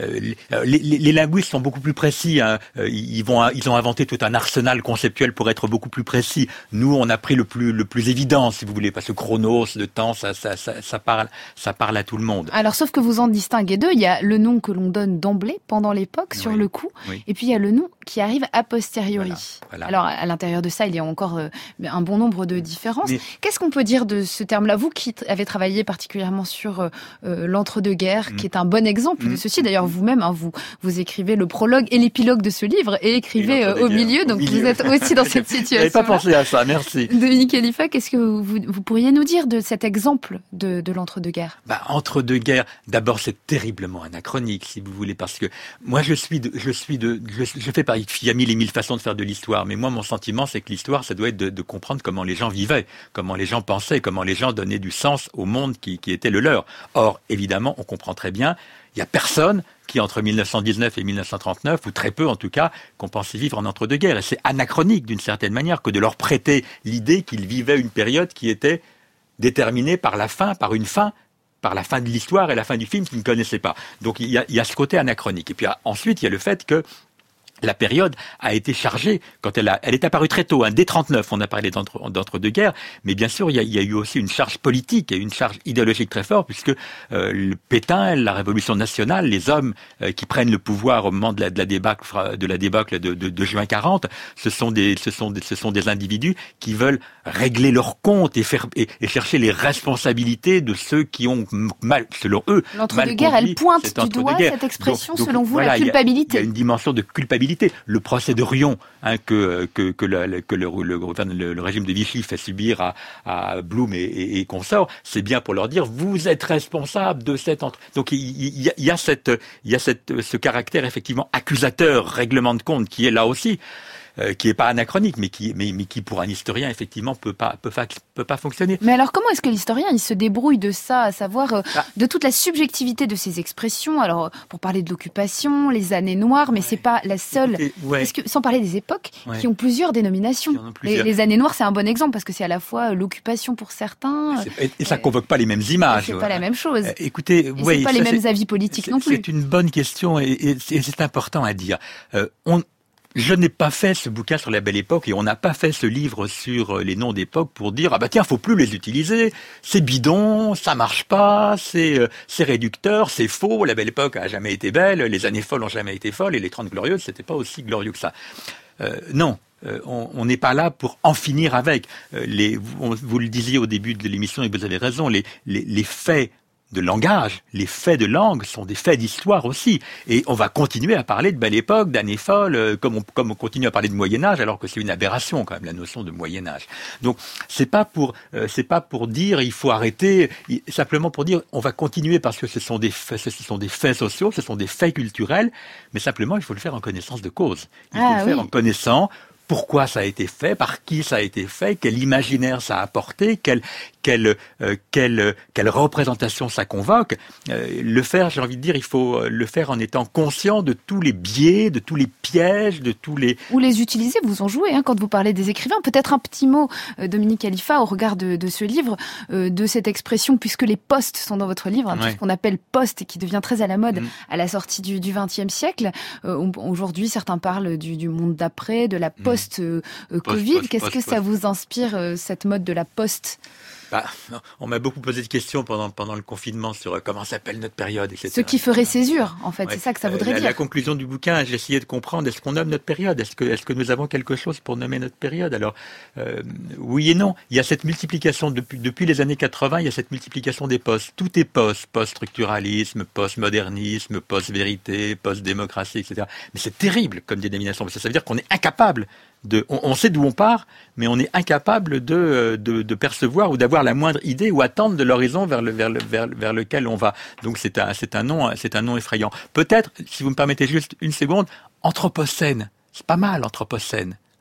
les, les, les linguistes sont beaucoup plus précis, hein. Ils vont ils ont inventé tout un arsenal conceptuel pour être beaucoup plus précis. Nous, on a pris le plus le plus évident, si vous voulez, parce que chronos, de temps, ça ça ça, ça parle ça parle à tout le monde. Alors, sauf que vous en distinguez deux. Il y a le nom que l'on donne d'emblée pendant l'époque, sur oui, le coup, oui. Et puis il y a le nom qui arrive a posteriori. Voilà, voilà. Alors, à l'intérieur de ça, il y a encore euh, un bon nombre de différences. Mais... Qu'est-ce qu'on peut dire de ce terme-là, vous qui avez travaillé particulièrement sur euh, l'entre-deux-guerres, mmh. qui est un bon exemple mmh. de ceci. D'ailleurs, vous-même, hein, vous vous écrivez le prologue et l'épilogue de ce livre et écrivez euh, au milieu, donc au milieu. Vous êtes aussi dans cette situation. J'avais pas pensé à ça, merci. Dominique Khalifa, qu'est-ce que vous, vous pourriez nous dire de cet exemple de, de l'entre-deux-guerres? Bah, entre-deux-guerres, d'abord, c'est terriblement anachronique, si vous voulez, parce que moi, je suis de, je suis de, je, je fais partie, il y a mille et mille façons de faire de l'histoire, mais moi, mon sentiment, c'est que l'histoire, ça doit être de, de comprendre comment les gens vivaient, comment les gens pensaient, comment les gens donnaient du sens au monde qui, qui était le leur. Or, évidemment, on comprend très bien, il y a personne qui, entre mille neuf cent dix-neuf et mille neuf cent trente-neuf, ou très peu en tout cas, qu'on pensait vivre en entre-deux-guerres. Et c'est anachronique, d'une certaine manière, que de leur prêter l'idée qu'ils vivaient une période qui était déterminée par la fin, par une fin, par la fin de l'histoire et la fin du film qu'ils ne connaissaient pas. Donc il y a, il y a ce côté anachronique. Et puis ensuite, il y a le fait que la période a été chargée quand elle a, elle est apparue très tôt, hein, dès trente-neuf, on a parlé d'entre, d'entre-deux-guerres, mais bien sûr, il y, a, il y a eu aussi une charge politique et une charge idéologique très forte, puisque euh, le Pétain, la Révolution nationale, les hommes euh, qui prennent le pouvoir au moment de la, de la débâcle, de la débâcle de, de, de juin quarante, ce sont des, ce sont des, ce sont des individus qui veulent régler leurs comptes et faire et, et chercher les responsabilités de ceux qui ont mal, selon eux, l'entre-deux-guerres, elle pointe du doigt cette expression, donc, donc, selon vous, voilà, la culpabilité. Il y a, il y a une dimension de culpabilité. Le procès de Riom, hein, que que que, le, que le, le, le, le régime de Vichy fait subir à, à Blum et, et, et consorts, c'est bien pour leur dire vous êtes responsable de cette entre. Donc il, il, y a, il y a cette il y a cette ce caractère effectivement accusateur, règlement de compte qui est là aussi. Euh, qui est pas anachronique, mais qui, mais, mais qui pour un historien effectivement peut pas, peut pas, peut pas fonctionner. Mais alors comment est-ce que l'historien il se débrouille de ça, à savoir euh, ah. de toute la subjectivité de ces expressions? Alors pour parler de l'occupation, les années noires, mais ouais. c'est pas la seule. Écoutez, ouais. Parce que, sans parler des époques ouais. qui ont plusieurs dénominations. Ont plusieurs. Les, les années noires, c'est un bon exemple parce que c'est à la fois l'occupation pour certains. Et, et ça euh, convoque pas les mêmes images. C'est ouais. pas la même chose. Euh, écoutez, et ouais, c'est pas ça, les mêmes avis politiques non plus. C'est une bonne question et, et, et c'est important à dire. Euh, on Je n'ai pas fait ce bouquin sur la Belle Époque et on n'a pas fait ce livre sur les noms d'époque pour dire ah bah tiens faut plus les utiliser, c'est bidon, ça marche pas, c'est euh, c'est réducteur, c'est faux, la Belle Époque a jamais été belle, les années folles ont jamais été folles et les Trente Glorieuses c'était pas aussi glorieux que ça. Euh, non. Euh, on n'est pas là pour en finir avec. Euh, les, on, vous le disiez au début de l'émission et vous avez raison, les, les, les faits de langage, les faits de langue sont des faits d'histoire aussi. Et on va continuer à parler de Belle Époque, d'années folles, euh, comme, on, comme on continue à parler de Moyen-Âge, alors que c'est une aberration quand même, la notion de Moyen-Âge. Donc, c'est pas pour, euh, c'est pas pour dire il faut arrêter, simplement pour dire on va continuer parce que ce sont des faits, ce sont des faits sociaux, ce sont des faits culturels, mais simplement il faut le faire en connaissance de cause. Il ah, faut le faire oui. en connaissant pourquoi ça a été fait, par qui ça a été fait, quel imaginaire ça a apporté, quelle quelle euh, quelle quelle représentation ça convoque. Euh, le faire, j'ai envie de dire, il faut le faire en étant conscient de tous les biais, de tous les pièges, de tous les. Ou les utiliser, vous en jouez hein, quand vous parlez des écrivains. Peut-être un petit mot, euh, Dominique Khalifa, au regard de, de ce livre, euh, de cette expression, puisque les postes sont dans votre livre, hein, ouais. tout ce qu'on appelle poste et qui devient très à la mode mmh. à la sortie du du vingtième siècle. Euh, on, aujourd'hui, certains parlent du, du monde d'après, de la post. Mmh. Euh, euh, Covid, post, qu'est-ce post, que post. ça vous inspire, euh, cette mode de la poste? Bah, on m'a beaucoup posé de questions pendant pendant le confinement sur euh, comment s'appelle notre période, et cetera. Ce qui ferait césure, en fait, ouais. c'est ça que ça voudrait euh, la, dire. La conclusion du bouquin, j'ai essayé de comprendre, est-ce qu'on nomme notre période? Est-ce que est-ce que nous avons quelque chose pour nommer notre période? Alors, euh, oui et non. Il y a cette multiplication, depuis depuis les années quatre-vingts, il y a cette multiplication des postes. Tout est poste, post-structuralisme, post-modernisme, post-vérité, post-démocratie, et cetera. Mais c'est terrible comme dénomination, parce que ça veut dire qu'on est incapable de, on, on sait d'où on part, mais on est incapable de, de, de percevoir ou d'avoir la moindre idée ou attendre de l'horizon vers le, vers le, vers, vers lequel on va. Donc c'est un, c'est un nom, c'est un nom effrayant. Peut-être, si vous me permettez juste une seconde, Anthropocène. C'est pas mal, Anthropocène.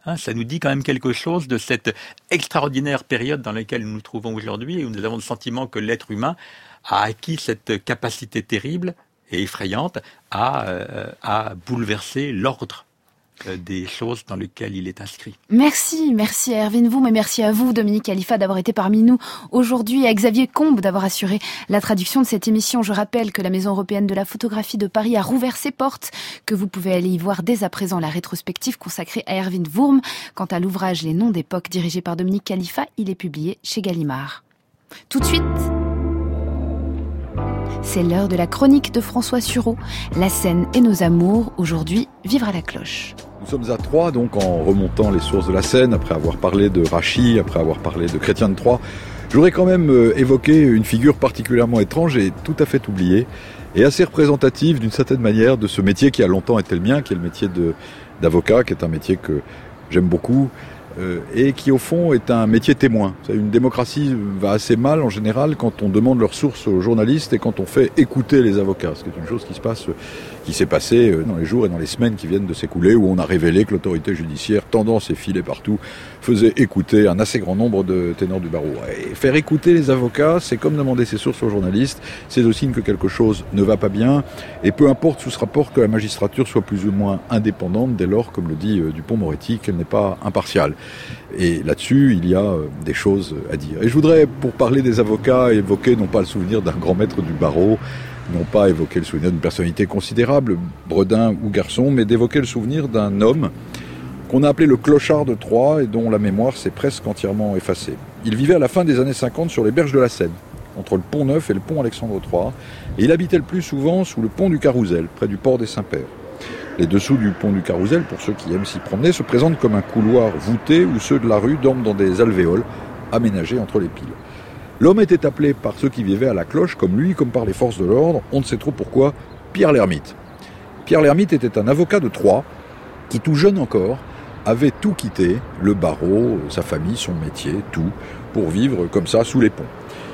Hein, ça nous dit quand même quelque chose de cette extraordinaire période dans laquelle nous nous trouvons aujourd'hui et où nous avons le sentiment que l'être humain a acquis cette capacité terrible et effrayante à, euh, à bouleverser l'ordre des choses dans lesquelles il est inscrit. Merci, merci à Erwin Wurm et merci à vous, Dominique Khalifa, d'avoir été parmi nous aujourd'hui, et à Xavier Combe d'avoir assuré la traduction de cette émission. Je rappelle que la Maison européenne de la photographie de Paris a rouvert ses portes, que vous pouvez aller y voir dès à présent la rétrospective consacrée à Erwin Wurm. Quant à l'ouvrage Les Noms d'époque, dirigé par Dominique Khalifa, il est publié chez Gallimard. Tout de suite, c'est l'heure de la chronique de François Sureau, La Seine et nos amours. Aujourd'hui, Vivre à la cloche. Nous sommes à Troyes, donc en remontant les sources de la Seine, après avoir parlé de Rachy, après avoir parlé de Chrétien de Troyes, je voudrais quand même évoquer une figure particulièrement étrange et tout à fait oubliée, et assez représentative d'une certaine manière de ce métier qui a longtemps été le mien, qui est le métier de, d'avocat, qui est un métier que j'aime beaucoup, euh, et qui au fond est un métier témoin. Une démocratie va assez mal en général quand on demande leurs sources aux journalistes et quand on fait écouter les avocats, ce qui est une chose qui se passe, qui s'est passée dans les jours et dans les semaines qui viennent de s'écouler, où on a révélé que l'autorité judiciaire, tendant ses filets partout, faisait écouter un assez grand nombre de ténors du barreau. Et faire écouter les avocats, c'est comme demander ses sources aux journalistes, c'est au signe que quelque chose ne va pas bien, et peu importe sous ce rapport que la magistrature soit plus ou moins indépendante, dès lors, comme le dit Dupond-Moretti, qu'elle n'est pas impartiale. Et là-dessus, il y a des choses à dire. Et je voudrais, pour parler des avocats, évoquer non pas le souvenir d'un grand maître du barreau, non pas évoquer le souvenir d'une personnalité considérable, Bredin ou Garçon, mais d'évoquer le souvenir d'un homme qu'on a appelé le clochard de Troyes et dont la mémoire s'est presque entièrement effacée. Il vivait à la fin des années cinquante sur les berges de la Seine, entre le pont Neuf et le pont Alexandre trois, et il habitait le plus souvent sous le pont du Carousel, près du port des Saints-Pères. Les dessous du pont du Carousel, pour ceux qui aiment s'y promener, se présentent comme un couloir voûté où ceux de la rue dorment dans des alvéoles aménagés entre les piles. L'homme était appelé par ceux qui vivaient à la cloche, comme lui, comme par les forces de l'ordre, on ne sait trop pourquoi, Pierre l'Ermite. Pierre l'Ermite était un avocat de Troyes qui, tout jeune encore, avait tout quitté, le barreau, sa famille, son métier, tout, pour vivre comme ça sous les ponts.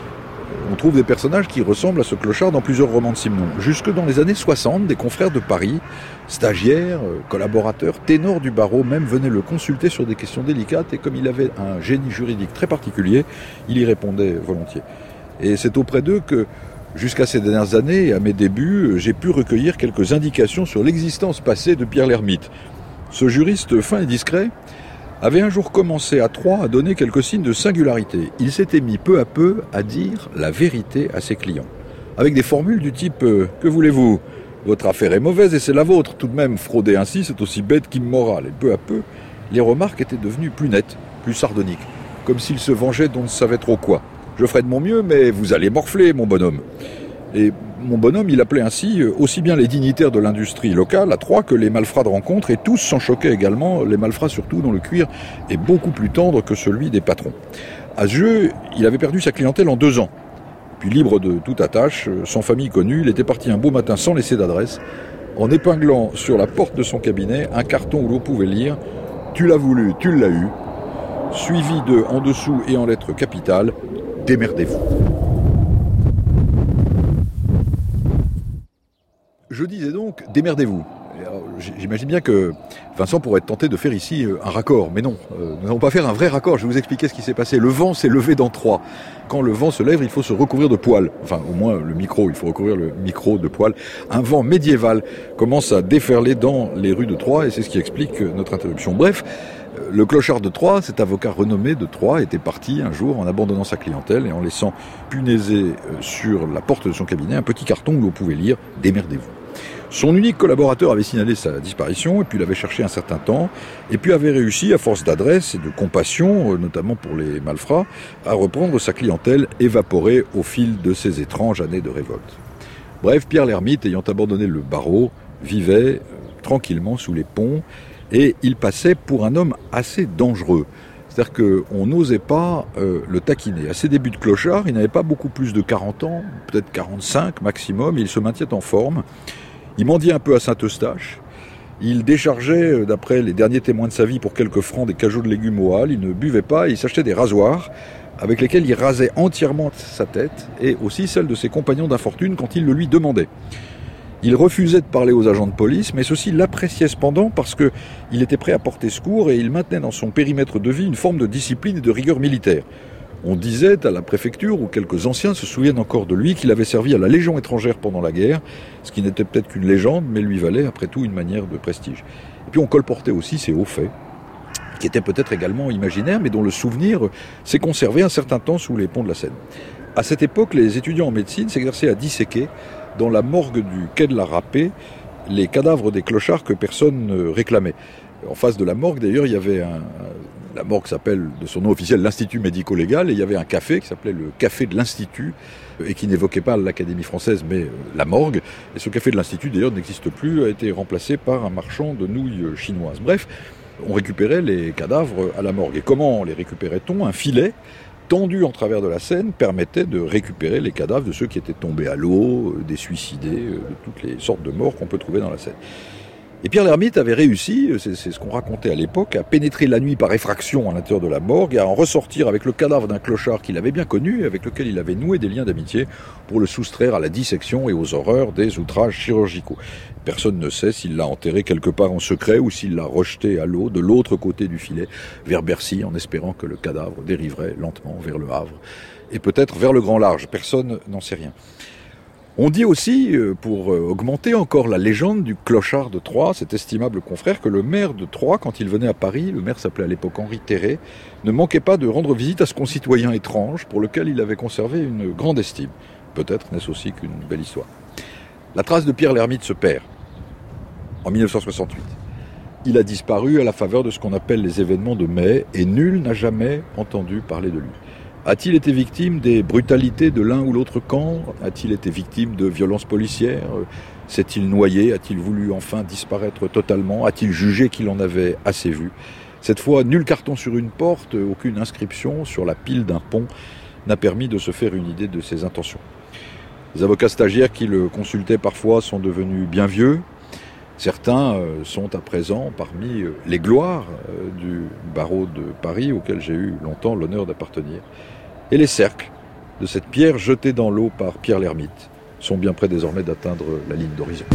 On trouve des personnages qui ressemblent à ce clochard dans plusieurs romans de Simenon. Jusque dans les années soixante, des confrères de Paris, stagiaires, collaborateurs, ténors du barreau même, venaient le consulter sur des questions délicates et comme il avait un génie juridique très particulier, il y répondait volontiers. Et c'est auprès d'eux que, jusqu'à ces dernières années et à mes débuts, j'ai pu recueillir quelques indications sur l'existence passée de Pierre l'Ermite. Ce juriste fin et discret avait un jour commencé à Troyes à donner quelques signes de singularité. Il s'était mis peu à peu à dire la vérité à ses clients. Avec des formules du type euh, « Que voulez-vous ? Votre affaire est mauvaise et c'est la vôtre. Tout de même, frauder ainsi, c'est aussi bête qu'immoral. » Et peu à peu, les remarques étaient devenues plus nettes, plus sardoniques, comme s'il se vengeait d'on ne savait trop quoi. « Je ferai de mon mieux, mais vous allez morfler, mon bonhomme. » Et mon bonhomme, il appelait ainsi aussi bien les dignitaires de l'industrie locale à Troyes que les malfrats de rencontre, et tous s'en choquaient également, les malfrats surtout dont le cuir est beaucoup plus tendre que celui des patrons. À ce jeu, il avait perdu sa clientèle en deux ans. Puis libre de toute attache, sans famille connue, il était parti un beau matin sans laisser d'adresse, en épinglant sur la porte de son cabinet un carton où l'on pouvait lire « Tu l'as voulu, tu l'as eu », suivi de, en dessous et en lettres capitales, « Démerdez-vous ». Je disais donc, démerdez-vous. Alors, j'imagine bien que Vincent pourrait être tenté de faire ici un raccord, mais non, euh, nous n'allons pas faire un vrai raccord, je vais vous expliquer ce qui s'est passé. Le vent s'est levé dans Troyes. Quand le vent se lève, il faut se recouvrir de poils. Enfin, au moins le micro, il faut recouvrir le micro de poils. Un vent médiéval commence à déferler dans les rues de Troyes, et c'est ce qui explique notre interruption. Bref, le clochard de Troyes, cet avocat renommé de Troyes, était parti un jour en abandonnant sa clientèle et en laissant punaiser sur la porte de son cabinet un petit carton où l'on pouvait lire « Démerdez-vous ». Son unique collaborateur avait signalé sa disparition et puis l'avait cherché un certain temps et puis avait réussi, à force d'adresse et de compassion, notamment pour les malfrats, à reprendre sa clientèle évaporée au fil de ces étranges années de révolte. Bref, Pierre l'Ermite, ayant abandonné le barreau, vivait euh, tranquillement sous les ponts et il passait pour un homme assez dangereux. C'est-à-dire qu'on n'osait pas euh, le taquiner. À ses débuts de clochard, il n'avait pas beaucoup plus de quarante ans, peut-être quarante-cinq maximum, et il se maintient en forme. Il mendiait un peu à Saint-Eustache. Il déchargeait, d'après les derniers témoins de sa vie, pour quelques francs des cajots de légumes au hall. Il ne buvait pas, il s'achetait des rasoirs avec lesquels il rasait entièrement sa tête et aussi celle de ses compagnons d'infortune quand ils le lui demandaient. Il refusait de parler aux agents de police, mais ceux-ci l'appréciaient cependant parce qu'il était prêt à porter secours et il maintenait dans son périmètre de vie une forme de discipline et de rigueur militaire. On disait à la préfecture, où quelques anciens se souviennent encore de lui, qu'il avait servi à la Légion étrangère pendant la guerre, ce qui n'était peut-être qu'une légende, mais lui valait après tout une manière de prestige. Et puis on colportait aussi ses hauts faits, qui étaient peut-être également imaginaires, mais dont le souvenir s'est conservé un certain temps sous les ponts de la Seine. À cette époque, les étudiants en médecine s'exerçaient à disséquer, dans la morgue du quai de la Râpée, les cadavres des clochards que personne ne réclamait. En face de la morgue, d'ailleurs, il y avait un... La morgue s'appelle, de son nom officiel, l'Institut médico-légal, et il y avait un café qui s'appelait le Café de l'Institut, et qui n'évoquait pas l'Académie française, mais la morgue. Et ce Café de l'Institut, d'ailleurs, n'existe plus, a été remplacé par un marchand de nouilles chinoises. Bref, on récupérait les cadavres à la morgue. Et comment les récupérait-on ? Un filet tendu en travers de la Seine permettait de récupérer les cadavres de ceux qui étaient tombés à l'eau, des suicidés, de toutes les sortes de morts qu'on peut trouver dans la Seine. Et Pierre Lhermitte avait réussi, c'est, c'est ce qu'on racontait à l'époque, à pénétrer la nuit par effraction à l'intérieur de la morgue et à en ressortir avec le cadavre d'un clochard qu'il avait bien connu et avec lequel il avait noué des liens d'amitié pour le soustraire à la dissection et aux horreurs des outrages chirurgicaux. Personne ne sait s'il l'a enterré quelque part en secret ou s'il l'a rejeté à l'eau de l'autre côté du filet, vers Bercy, en espérant que le cadavre dériverait lentement vers le Havre et peut-être vers le Grand Large. Personne n'en sait rien. On dit aussi, pour augmenter encore la légende du clochard de Troyes, cet estimable confrère, que le maire de Troyes, quand il venait à Paris, le maire s'appelait à l'époque Henri Terré, ne manquait pas de rendre visite à ce concitoyen étrange pour lequel il avait conservé une grande estime. Peut-être n'est-ce aussi qu'une belle histoire. La trace de Pierre Lhermitte se perd en dix-neuf cent soixante-huit. Il a disparu à la faveur de ce qu'on appelle les événements de mai et nul n'a jamais entendu parler de lui. A-t-il été victime des brutalités de l'un ou l'autre camp ? A-t-il été victime de violences policières ? S'est-il noyé ? A-t-il voulu enfin disparaître totalement ? A-t-il jugé qu'il en avait assez vu ? Cette fois, nul carton sur une porte, aucune inscription sur la pile d'un pont n'a permis de se faire une idée de ses intentions. Les avocats stagiaires qui le consultaient parfois sont devenus bien vieux. Certains sont à présent parmi les gloires du barreau de Paris auquel j'ai eu longtemps l'honneur d'appartenir. Et les cercles de cette pierre jetée dans l'eau par Pierre Lhermitte sont bien près désormais d'atteindre la ligne d'horizon.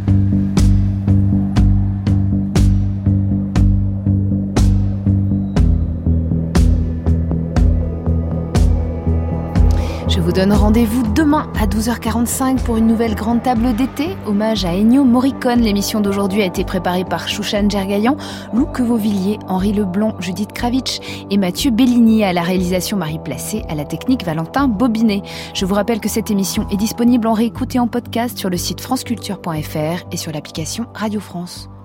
Je vous donne rendez-vous demain à douze heures quarante-cinq pour une nouvelle grande table d'été, hommage à Ennio Morricone. L'émission d'aujourd'hui a été préparée par Chouchane Djergayan, Lou Quevilliers, Henri Leblond, Judith Kravitch et Mathieu Bellini, à la réalisation Marie Placé, à la technique Valentin Bobinet. Je vous rappelle que cette émission est disponible en réécoute et en podcast sur le site franceculture point f r et sur l'application Radio France.